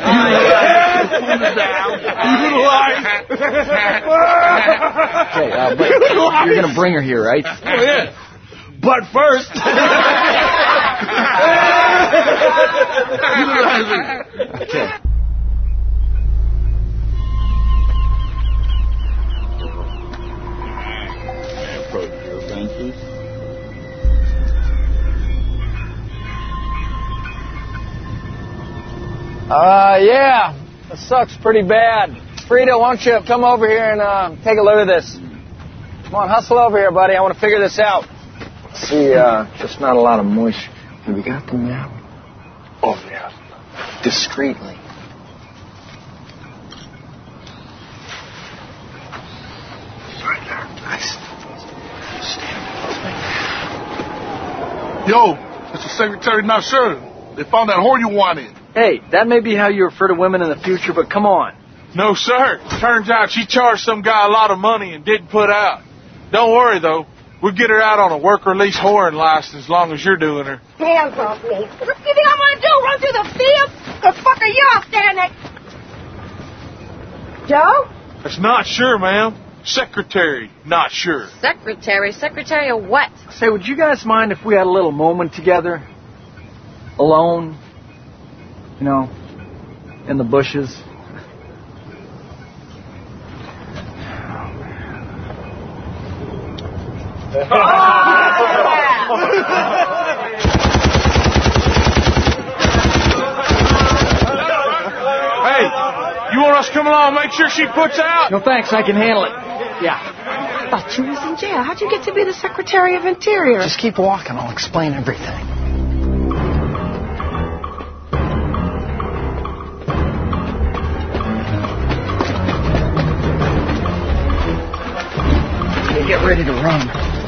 Okay, but you're going to bring her here, right? Oh, yeah. But first... Utilize her. Okay. Approach your benches. Yeah, that sucks pretty bad. Frito, why don't you come over here and take a look at this? Come on, hustle over here, buddy. I want to figure this out. See, just not a lot of moisture. Have you got the map? Oh, yeah. Discreetly. Right there. Nice. Yo, Mr. Secretary, not sure. They found that whore you wanted. Hey, that may be how you refer to women in the future, but come on. No, sir. Turns out she charged some guy a lot of money and didn't put out. Don't worry, though. We'll get her out on a work release whoring license as long as you're doing her. Hands off me. What do you think I'm going to do? Run through the field? The fuck are y'all standing there? Joe? That's not sure, ma'am. Secretary, not sure. Secretary? Secretary of what? Say, would you guys mind if we had a little moment together? alone, you know, in the bushes. Hey, you want us to come along and make sure she puts out? No thanks, I can handle it. Yeah. I thought you was in jail. How'd you get to be the Secretary of Interior? Just keep walking, I'll explain everything. Okay, get ready to run.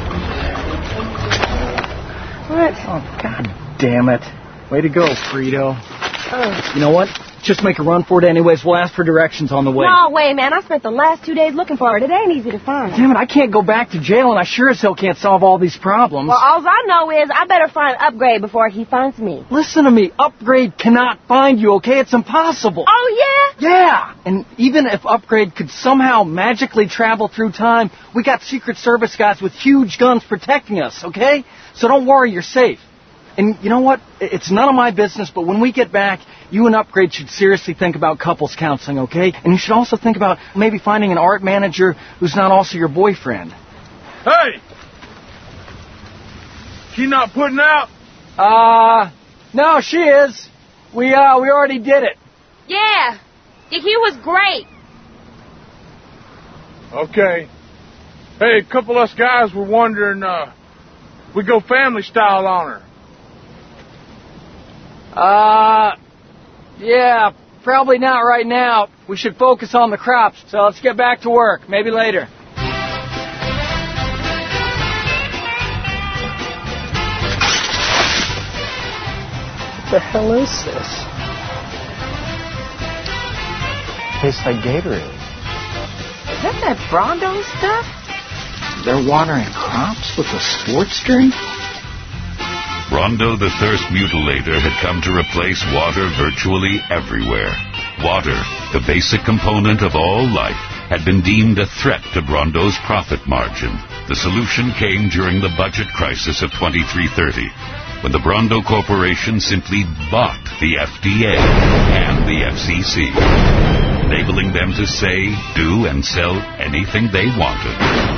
What? Oh, God damn it. Way to go, Frito. Oh. You know what? Just make a run for it anyways. We'll ask for directions on the way. No way, man. I spent the last 2 days looking for it. It ain't easy to find. Damn it, I can't go back to jail, and I sure as hell can't solve all these problems. Well, all I know is I better find Upgrade before he finds me. Listen to me. Upgrade cannot find you, okay? It's impossible. Oh, yeah? Yeah. And even if Upgrade could somehow magically travel through time, we got Secret Service guys with huge guns protecting us, okay? So don't worry, you're safe. And you know what? It's none of my business, but when we get back, you and Upgrade should seriously think about couples counseling, okay? And you should also think about maybe finding an art manager who's not also your boyfriend. Hey! She not putting out? No, she is. We already did it. Yeah. He was great. Okay. Hey, a couple of us guys were wondering, we go family style on her. Yeah, probably not right now. We should focus on the crops, so let's get back to work. Maybe later. What the hell is this? Tastes like Gatorade. Is that Brondo stuff? They're watering crops with a sports drink? Rondo the Thirst Mutilator had come to replace water virtually everywhere. Water, the basic component of all life, had been deemed a threat to Brondo's profit margin. The solution came during the budget crisis of 2330, when the Brondo Corporation simply bought the FDA and the FCC, enabling them to say, do, and sell anything they wanted.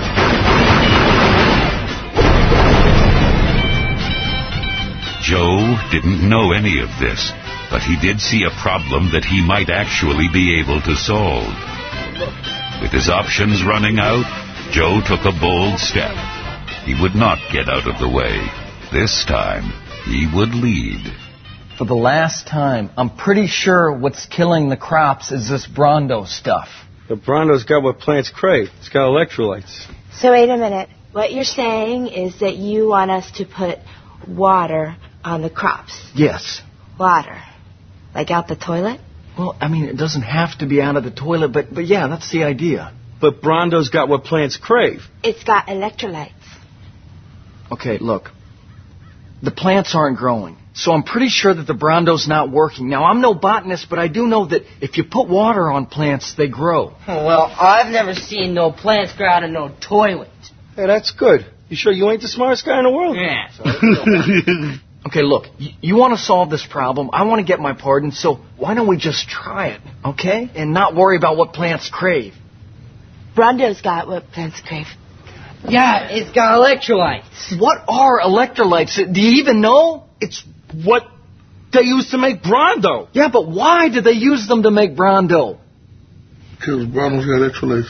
Joe didn't know any of this, but he did see a problem that he might actually be able to solve. With his options running out, Joe took a bold step. He would not get out of the way. This time, he would lead. For the last time, I'm pretty sure what's killing the crops is this Brondo stuff. The Brondo's got what plants crave. It's got electrolytes. So wait a minute. What you're saying is that you want us to put water on the crops? Yes. Water? Like out the toilet? Well, I mean, it doesn't have to be out of the toilet, but yeah, that's the idea. But Brondo's got what plants crave. It's got electrolytes. Okay, look. The plants aren't growing, so I'm pretty sure that the Brondo's not working. Now, I'm no botanist, but I do know that if you put water on plants, they grow. Well, I've never seen no plants grow out of no toilet. Hey, that's good. You sure you ain't the smartest guy in the world? Yeah. Okay, look, you want to solve this problem. I want to get my pardon, so why don't we just try it, okay? And not worry about what plants crave. Brondo's got what plants crave. Yeah, it's got electrolytes. What are electrolytes? Do you even know? It's what they use to make Brondo. Yeah, but why do they use them to make Brondo? Because Brondo's got electrolytes.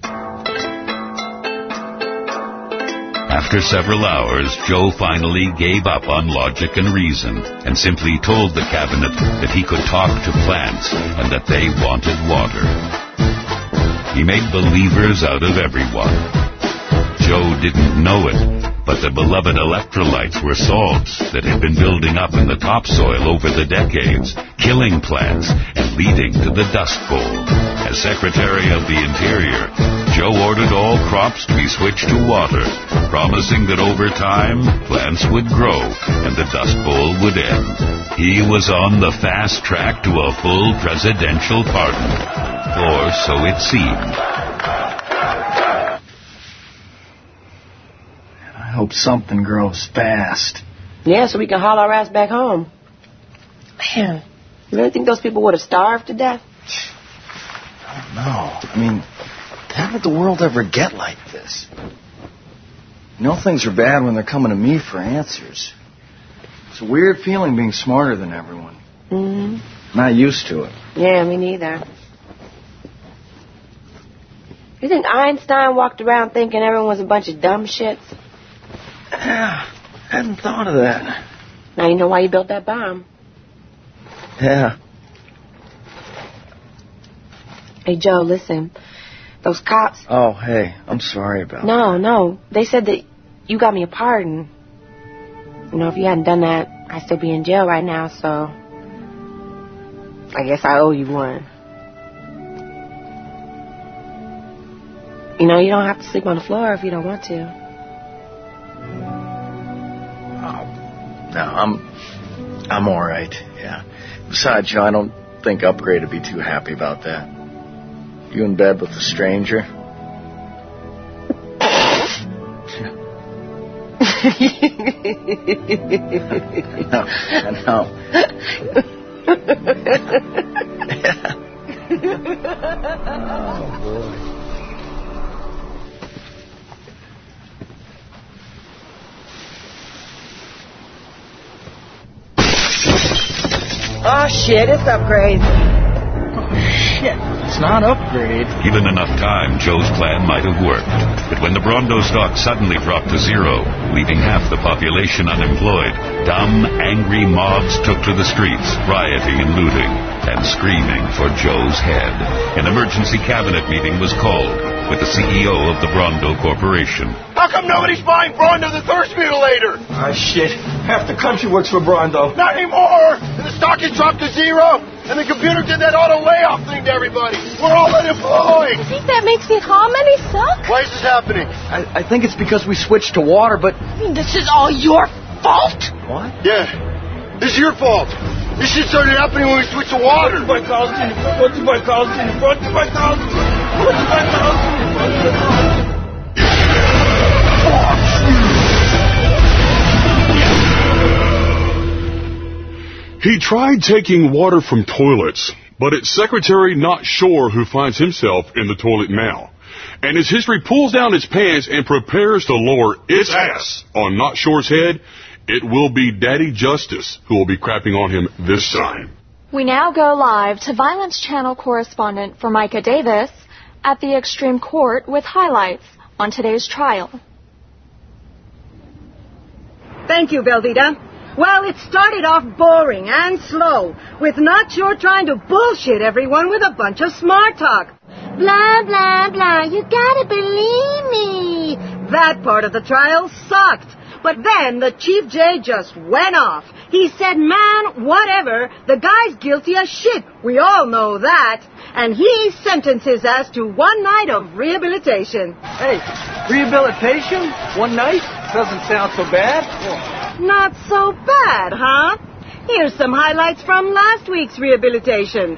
After several hours, Joe finally gave up on logic and reason and simply told the cabinet that he could talk to plants and that they wanted water. He made believers out of everyone. Joe didn't know it, but the beloved electrolytes were salts that had been building up in the topsoil over the decades, killing plants and leading to the Dust Bowl. As Secretary of the Interior, Joe ordered all crops to be switched to water, promising that over time, plants would grow and the Dust Bowl would end. He was on the fast track to a full presidential pardon, or so it seemed. I hope something grows fast. Yeah, so we can haul our ass back home. Man, you really think those people would have starved to death? I don't know. I mean, how did the world ever get like this? You know things are bad when they're coming to me for answers. It's a weird feeling being smarter than everyone. Mm-hmm. Not used to it. Yeah, me neither. You think Einstein walked around thinking everyone was a bunch of dumb shits? Yeah, hadn't thought of that. Now you know why he built that bomb. Yeah. Hey, Joe, listen. Those cops... Oh, hey, I'm sorry about that. No. They said that you got me a pardon. You know, if you hadn't done that, I'd still be in jail right now, so... I guess I owe you one. You know, you don't have to sleep on the floor if you don't want to. No, I'm all right, yeah. Besides, I don't think Upgrade would be too happy about that. You in bed with a stranger? I know. Oh, boy. Oh, shit, it's Upgrade. Oh, shit, it's not Upgrade. Given enough time, Joe's plan might have worked. But when the Brondo stock suddenly dropped to zero, leaving half the population unemployed, dumb, angry mobs took to the streets, rioting and looting, and screaming for Joe's head. An emergency cabinet meeting was called with the CEO of the Brondo Corporation. How come nobody's buying Brondo the Thirst Mutilator? Ah, shit. Half the country works for Brondo. Not anymore! The stock has dropped to zero, and the computer did that auto layoff thing to everybody. We're all unemployed. You think that makes it how many suck? Why is this happening? I think it's because we switched to water, but... This is all your fault? What? Yeah. This is your fault. This shit started happening when we switched to water. He tried taking water from toilets, but its secretary not sure who finds himself in the toilet now. And as history pulls down its pants and prepares to lower its ass on Not Sure's head, it will be Daddy Justice who will be crapping on him this time. We now go live to Violence Channel correspondent for Micah Davis at the Extreme Court with highlights on today's trial. Thank you, Velveeta. Well, it started off boring and slow, with Not Sure trying to bullshit everyone with a bunch of smart talk. Blah, blah, blah, you gotta believe me. That part of the trial sucked. But then the Chief J just went off. He said, man, whatever, the guy's guilty as shit. We all know that. And he sentenced his ass to 1 night of rehabilitation. Hey, rehabilitation? 1 night? Doesn't sound so bad. Not so bad, huh? Here's some highlights from last week's rehabilitation.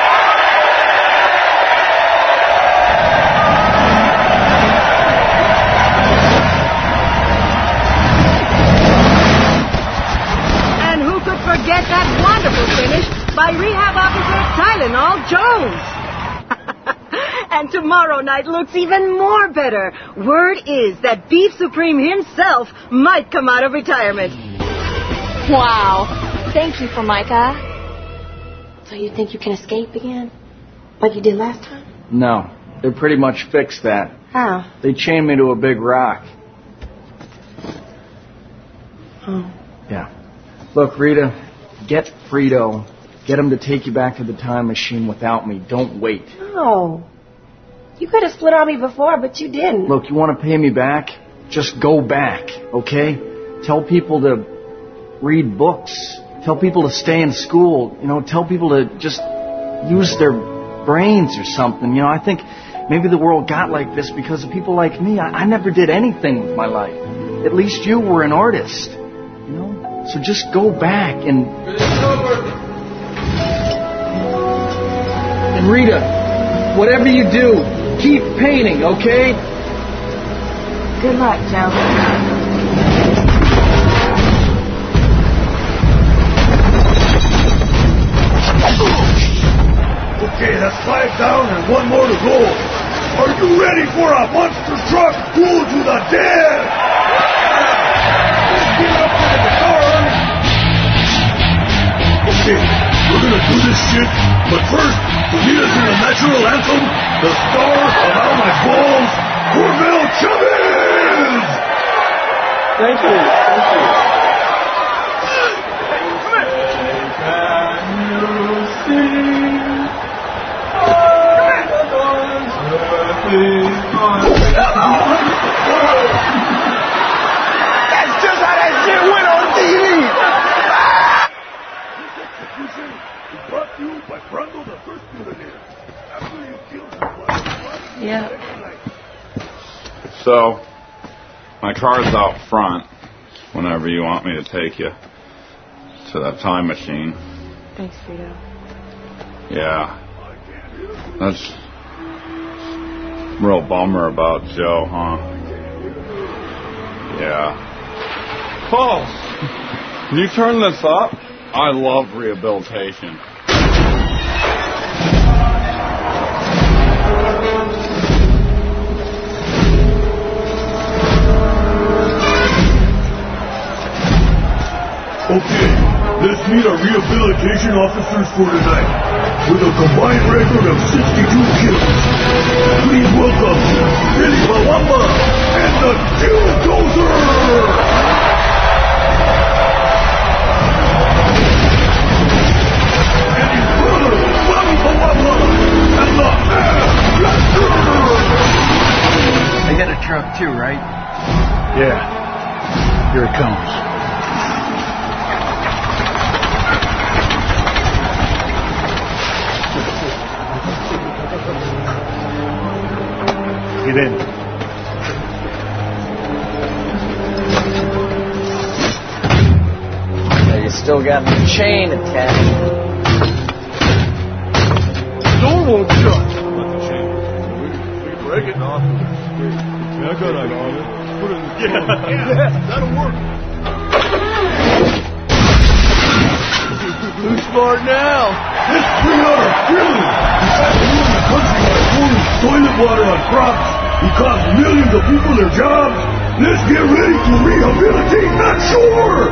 And who could forget that wonderful finish by rehab officer Tylenol Jones? And tomorrow night looks even more better. Word is that Beef Supreme himself might come out of retirement. Wow. Thank you for Micah. So you think you can escape again? Like you did last time? No, they pretty much fixed that. How? They chained me to a big rock. Oh. Yeah. Look, Rita, get Frito. Get him to take you back to the time machine without me. Don't wait. No. You could have split on me before, but you didn't. Look, you want to pay me back? Just go back, okay? Tell people to read books. Tell people to stay in school. You know, tell people to just use their brains or something. You know, I think maybe the world got like this because of people like me. I never did anything with my life. At least you were an artist. You know? So just go back and... And Rita, whatever you do, keep painting, okay? Good luck, Joe. That's 5 down and 1 more to go. Are you ready for a monster truck duel to the death? Let's get up into the car. Okay, we're gonna do this shit, but first, to lead us in a natural anthem, the star of All My Balls, Corbell Chavez! Thank you. Thank you. That's just how that shit went on TV! Brought to you by Brundle the First Millionaire. After you killed him. Yeah. So, my car's out front whenever you want me to take you to that time machine. Thanks, Frito. Yeah. That's a real bummer about Joe, huh? Yeah. Oh! Can you turn this up? I love rehabilitation. Okay, let's meet our rehabilitation officers for tonight. With a combined record of 62 kills. Please welcome Billy Bawamba and the Killdozer! And his brother, Bobby Bawamba, and the Ass Blaster! I got a truck too, right? Yeah, here it comes. Get in. Yeah, you still got the chain attached. Door won't shut. Let the chain. We break it off. Yeah, good idea. Put it in the yeah, that'll work. Who's smart now? Let's bring out our Billy. He's had to ruin the country by pouring toilet water on crops. He cost millions of people their jobs. Let's get ready to rehabilitate that shore.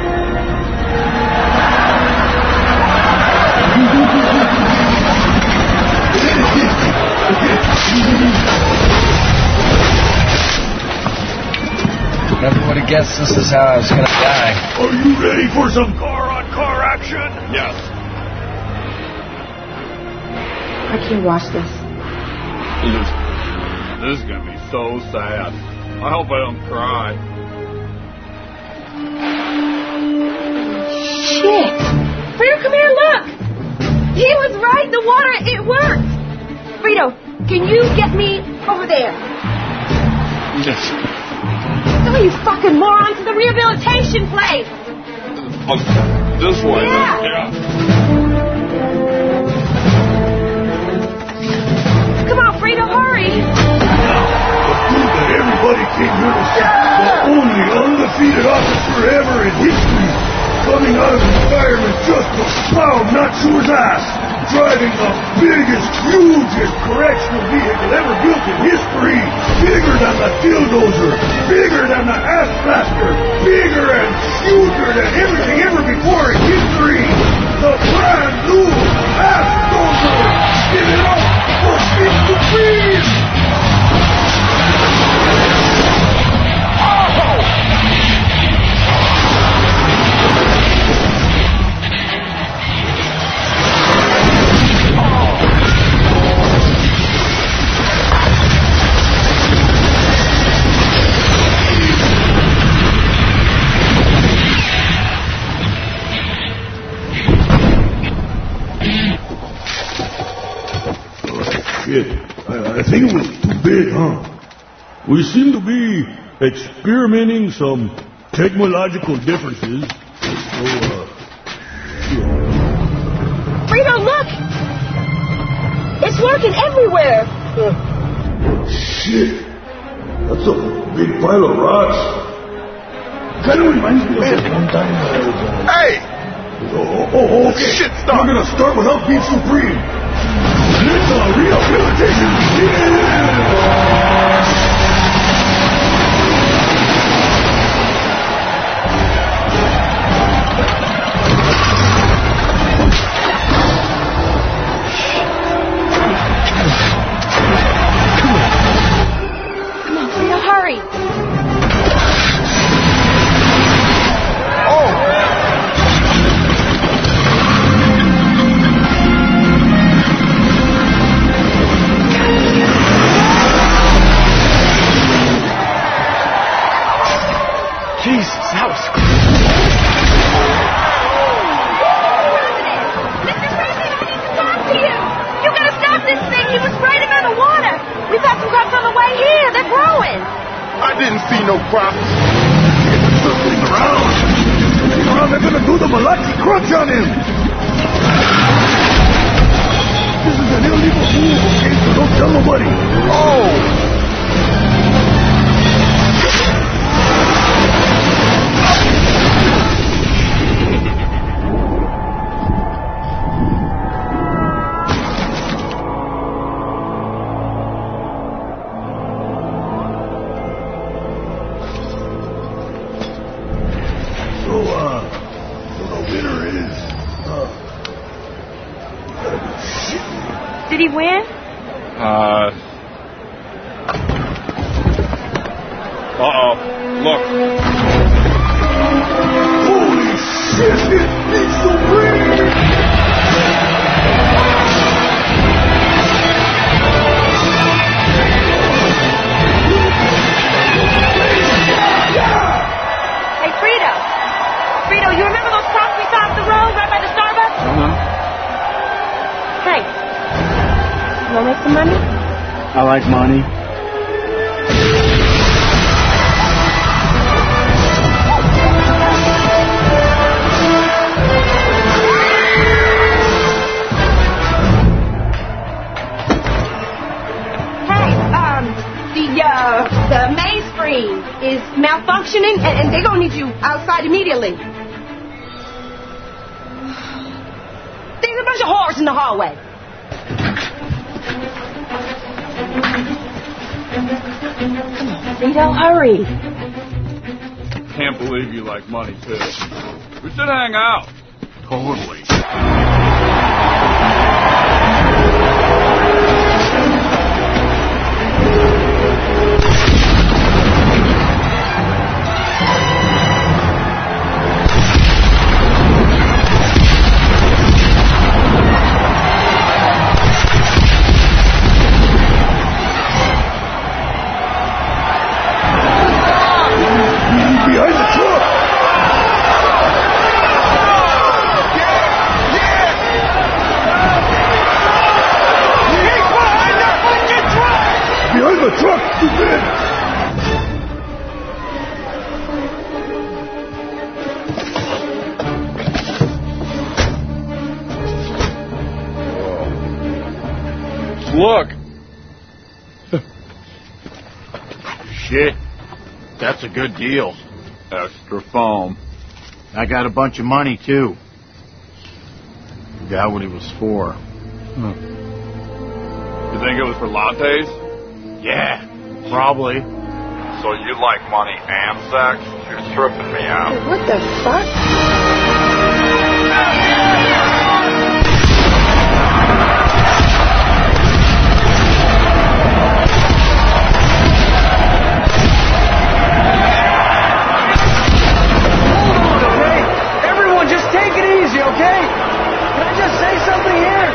Everybody guessed this is how I was gonna die. Are you ready for some car-on-car action? Yes. I can't watch this. This is gonna be so sad. I hope I don't cry. Shit! Frito, come here, look! He was right, the water, it worked! Frito, can you get me over there? Yes. Oh, you fucking moron, to the rehabilitation place! This way. Yeah. Come on, Frito, hurry! Prove that everybody came here to see the only undefeated officer ever in history, coming out of retirement just to plow Natsu's ass, driving the biggest, hugest correctional vehicle ever built in history, bigger than the Killdozer, bigger than the Ass Blaster, bigger and huger than everything ever before in history, the brand new Ass Dozer. Give it up for Mr. Freeze! Shit, I think it was too big, huh? We seem to be experimenting some technological differences. So, Frito, look! It's working everywhere! Shit, that's a big pile of rocks. Kind of reminds me of one time Hey! Oh, okay. Shit, stop! We're gonna start without being supreme. It's a rehabilitation. Come on, Frito, hurry. Jesus, that was... You gotta stop this thing. He was spraying him in the water. We found some crops on the way here. They're growing. I didn't see no crops. It's circling around. They're gonna do the Malachi crunch on him. This is an illegal move, okay? So don't tell nobody. Oh! Did he win? Uh-oh. Look. Holy shit, it's so weird! Hey, Frito. Frito, you remember those crops we saw off the road right by the Starbucks? Thanks. You want to make some money? I like money. The mainspring is malfunctioning, and they're gonna need you outside immediately. There's a bunch of whores in the hallway. Come on, Frito, hurry. Can't believe you like money, too. We should hang out. Totally. Behind the truck! Behind the truck, stupid! Look. Shit. That's a good deal. Extra foam. I got a bunch of money, too. Got what he was for. You think it was for lattes? Yeah, probably. So you like money and sex? You're tripping me out. What the fuck? Everyone, just take it easy, okay? Can I just say something here?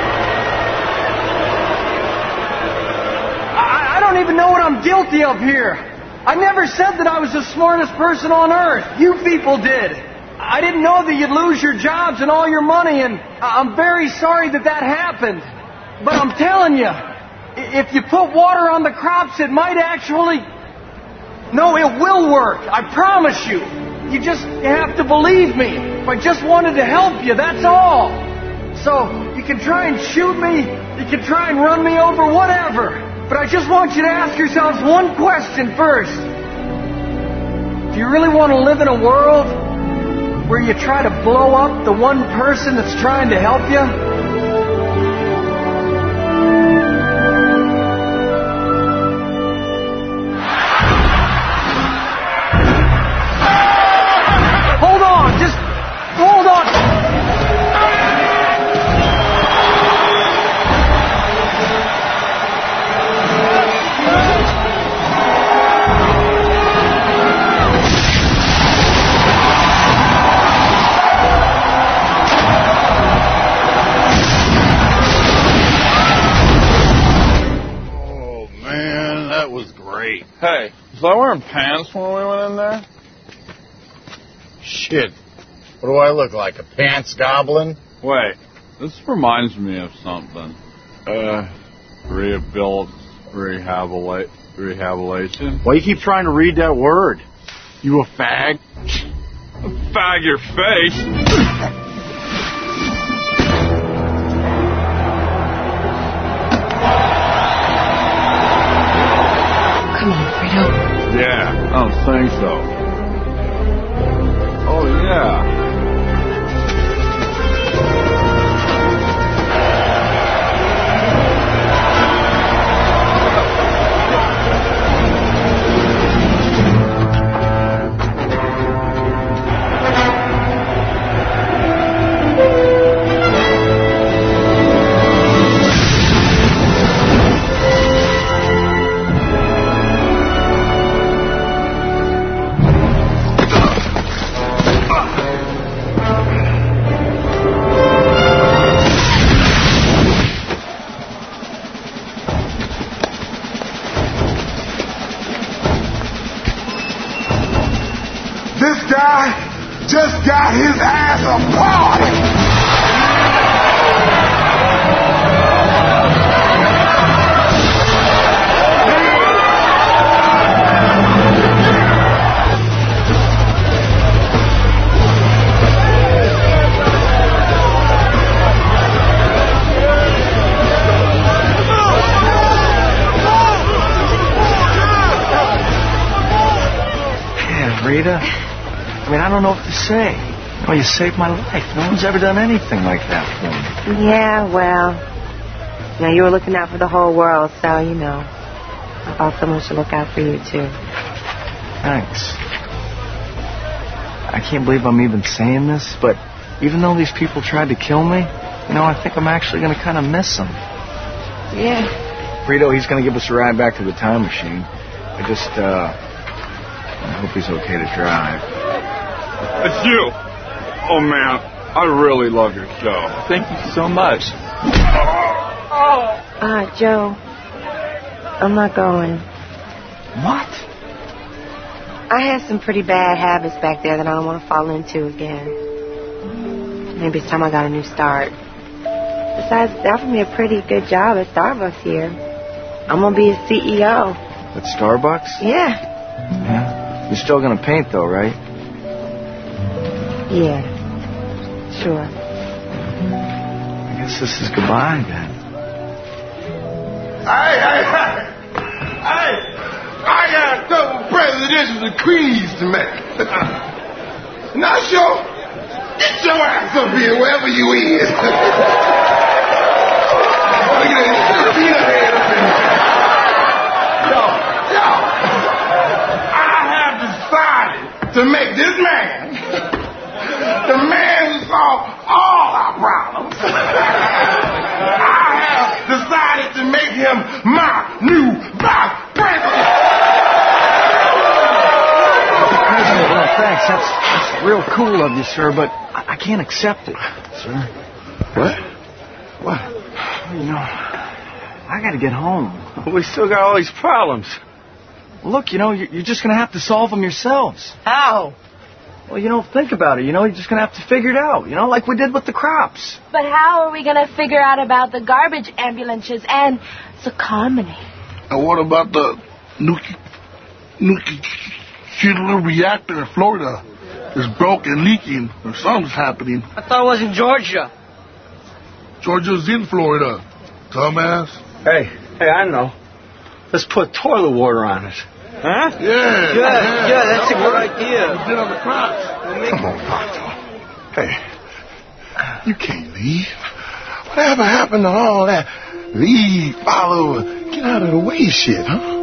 I don't even know what I'm guilty of here. I never said that I was the smartest person on earth. You people did. I didn't know that you'd lose your jobs and all your money, and I'm very sorry that that happened. But I'm telling you, if you put water on the crops, it might actually... No, it will work. I promise you. You just have to believe me. If I just wanted to help you, that's all. So, you can try and shoot me, you can try and run me over, whatever. But I just want you to ask yourselves one question first. Do you really want to live in a world where you try to blow up the one person that's trying to help you? Hey, was I wearing pants when we went in there? Shit. What do I look like, a pants goblin? Wait, this reminds me of something. Rehabilitation. Why you keep trying to read that word? You a fag? Fag your face. Come on, Fredo. Yeah, I don't think so. Oh, yeah. This guy just got his ass a party. Yeah, Rita. I mean, I don't know what to say. Oh, you saved my life. No one's ever done anything like that for me. Yeah, well, you were looking out for the whole world, so, I thought someone should look out for you, too. Thanks. I can't believe I'm even saying this, but even though these people tried to kill me, I think I'm actually going to kind of miss them. Yeah. Frito, he's going to give us a ride back to the time machine. I hope he's okay to drive. It's you. Oh, man, I really love your show. Thank you so much. Joe, I'm not going. What? I had some pretty bad habits back there that I don't want to fall into again. Maybe it's time I got a new start. Besides, they offered me a pretty good job at Starbucks here. I'm going to be a CEO. At Starbucks? Yeah. You're still going to paint, though, right? Yeah. Sure. I guess this is goodbye, then. I got a couple presidential decrees to make. Now, sure, get your ass up here wherever you is. I have decided to make this man the man who solved all our problems. I have decided to make him my new vice president. President, well, thanks. That's real cool of you, sir, but I can't accept it, sir. What? I got to get home. We still got all these problems. Look, you're just going to have to solve them yourselves. How? Well, think about it. You're just going to have to figure it out, like we did with the crops. But how are we going to figure out about the garbage ambulances and Zuccotti? And what about the nuclear reactor in Florida? It's broken, leaking, or something's happening. I thought it was in Georgia. Georgia's in Florida, dumbass. Hey, I know. Let's put toilet water on it. Huh? Yeah. Yeah, that's a good idea. Get on the crops. Come on, Ponto. Hey, you can't leave. Whatever happened to all that lead, follow, get out of the way shit, huh?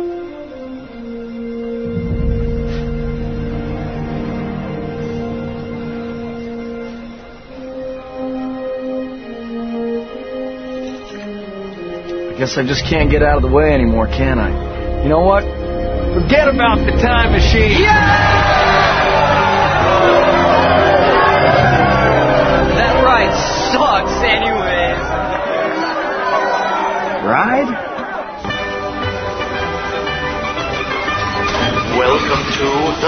I guess I just can't get out of the way anymore, can I? You know what? Forget about the time machine. That ride sucks anyways. Ride?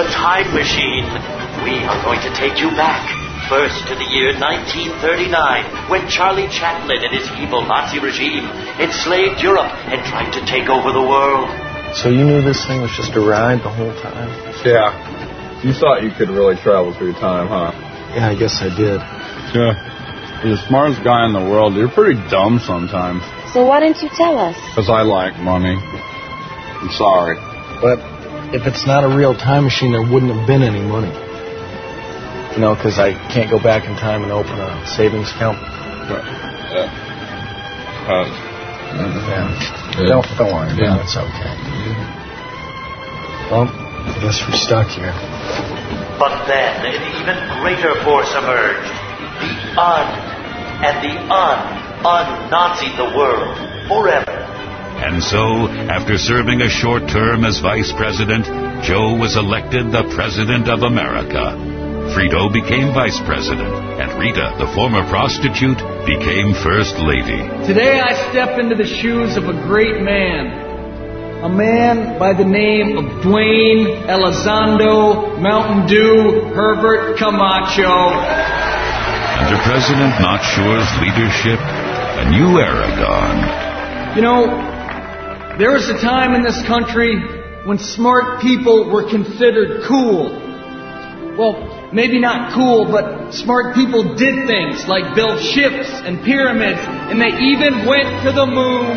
the time machine. We are going to take you back. First to the year 1939, when Charlie Chaplin and his evil Nazi regime enslaved Europe and tried to take over the world. So you knew this thing was just a ride the whole time? Yeah. You thought you could really travel through time, huh? Yeah, I guess I did. Yeah. You're the smartest guy in the world. You're pretty dumb sometimes. So why didn't you tell us? Because I like money. I'm sorry. But if it's not a real time machine, there wouldn't have been any money. You know, because I can't go back in time and open a savings account. Yeah. Don't worry. Yeah, it's okay. Well, I guess we're stuck here. But then an even greater force emerged. The and the un-Nazi'd the world forever. And so, after serving a short term as vice president, Joe was elected the President of America. Frito became vice president, and Rita, the former prostitute, became first lady. Today I step into the shoes of a great man. A man by the name of Dwayne Elizondo Mountain Dew Herbert Camacho. Under President Not Sure's leadership, a new era gone. You know, there was a time in this country when smart people were considered cool. Well, maybe not cool, but smart people did things like build ships and pyramids, and they even went to the moon.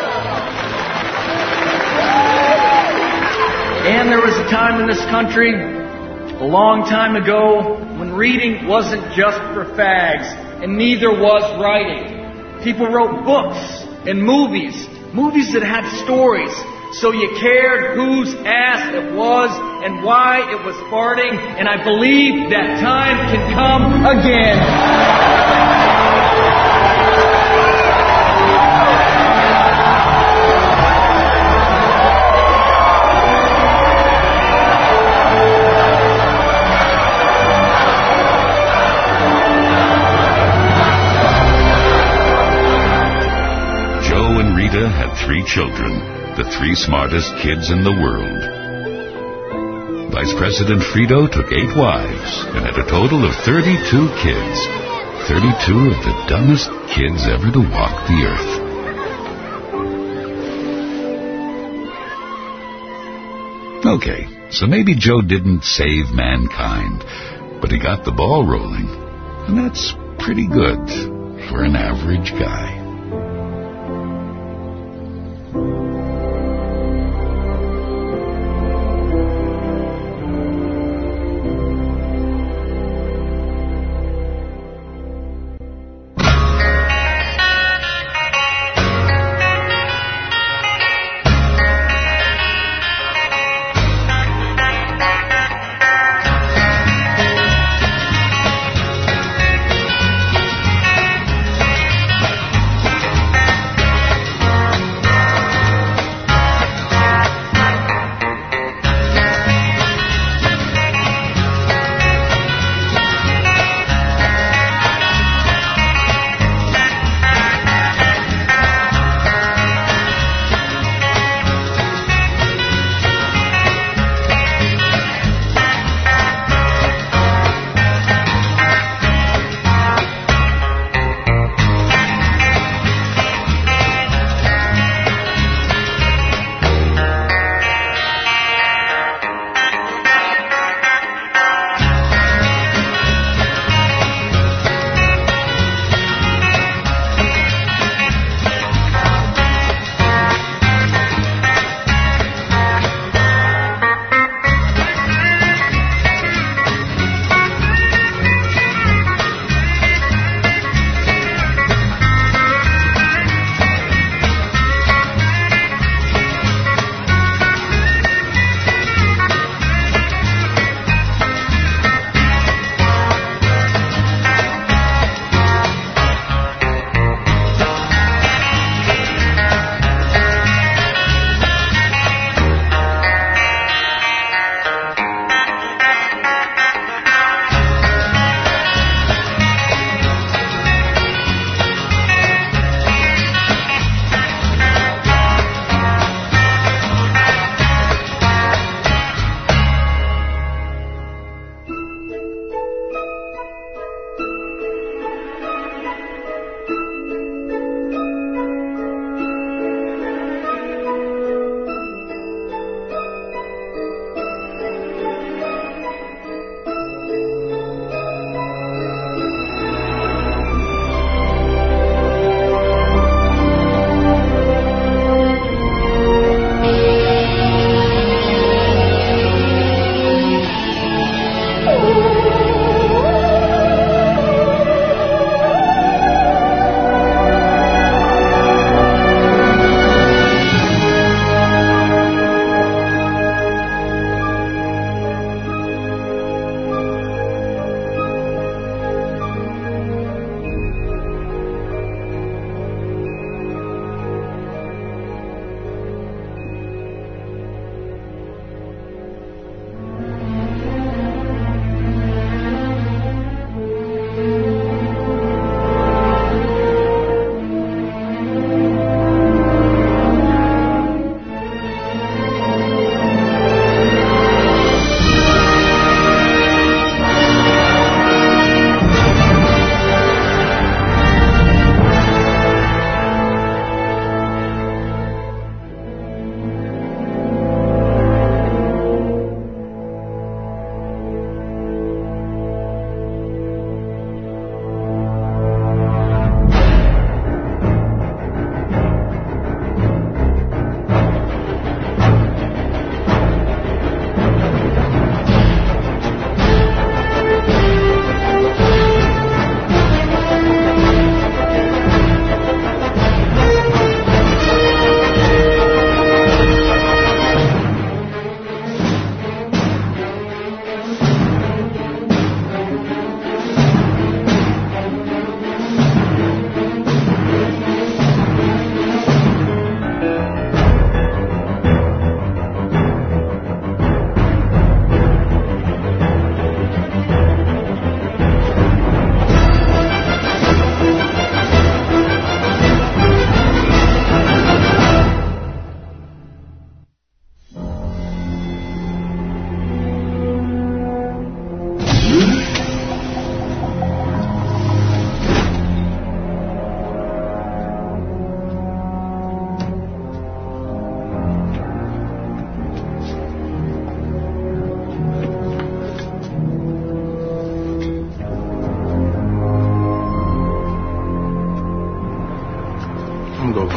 And there was a time in this country, a long time ago, when reading wasn't just for fags, and neither was writing. People wrote books and movies that had stories, so you cared whose ass it was and why it was farting, and I believe that time can come again. Had 3 children, the 3 smartest kids in the world. Vice President Frito took 8 wives and had a total of 32 kids. 32 of the dumbest kids ever to walk the earth. Okay, so maybe Joe didn't save mankind, but he got the ball rolling. And that's pretty good for an average guy.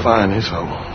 find his hoe.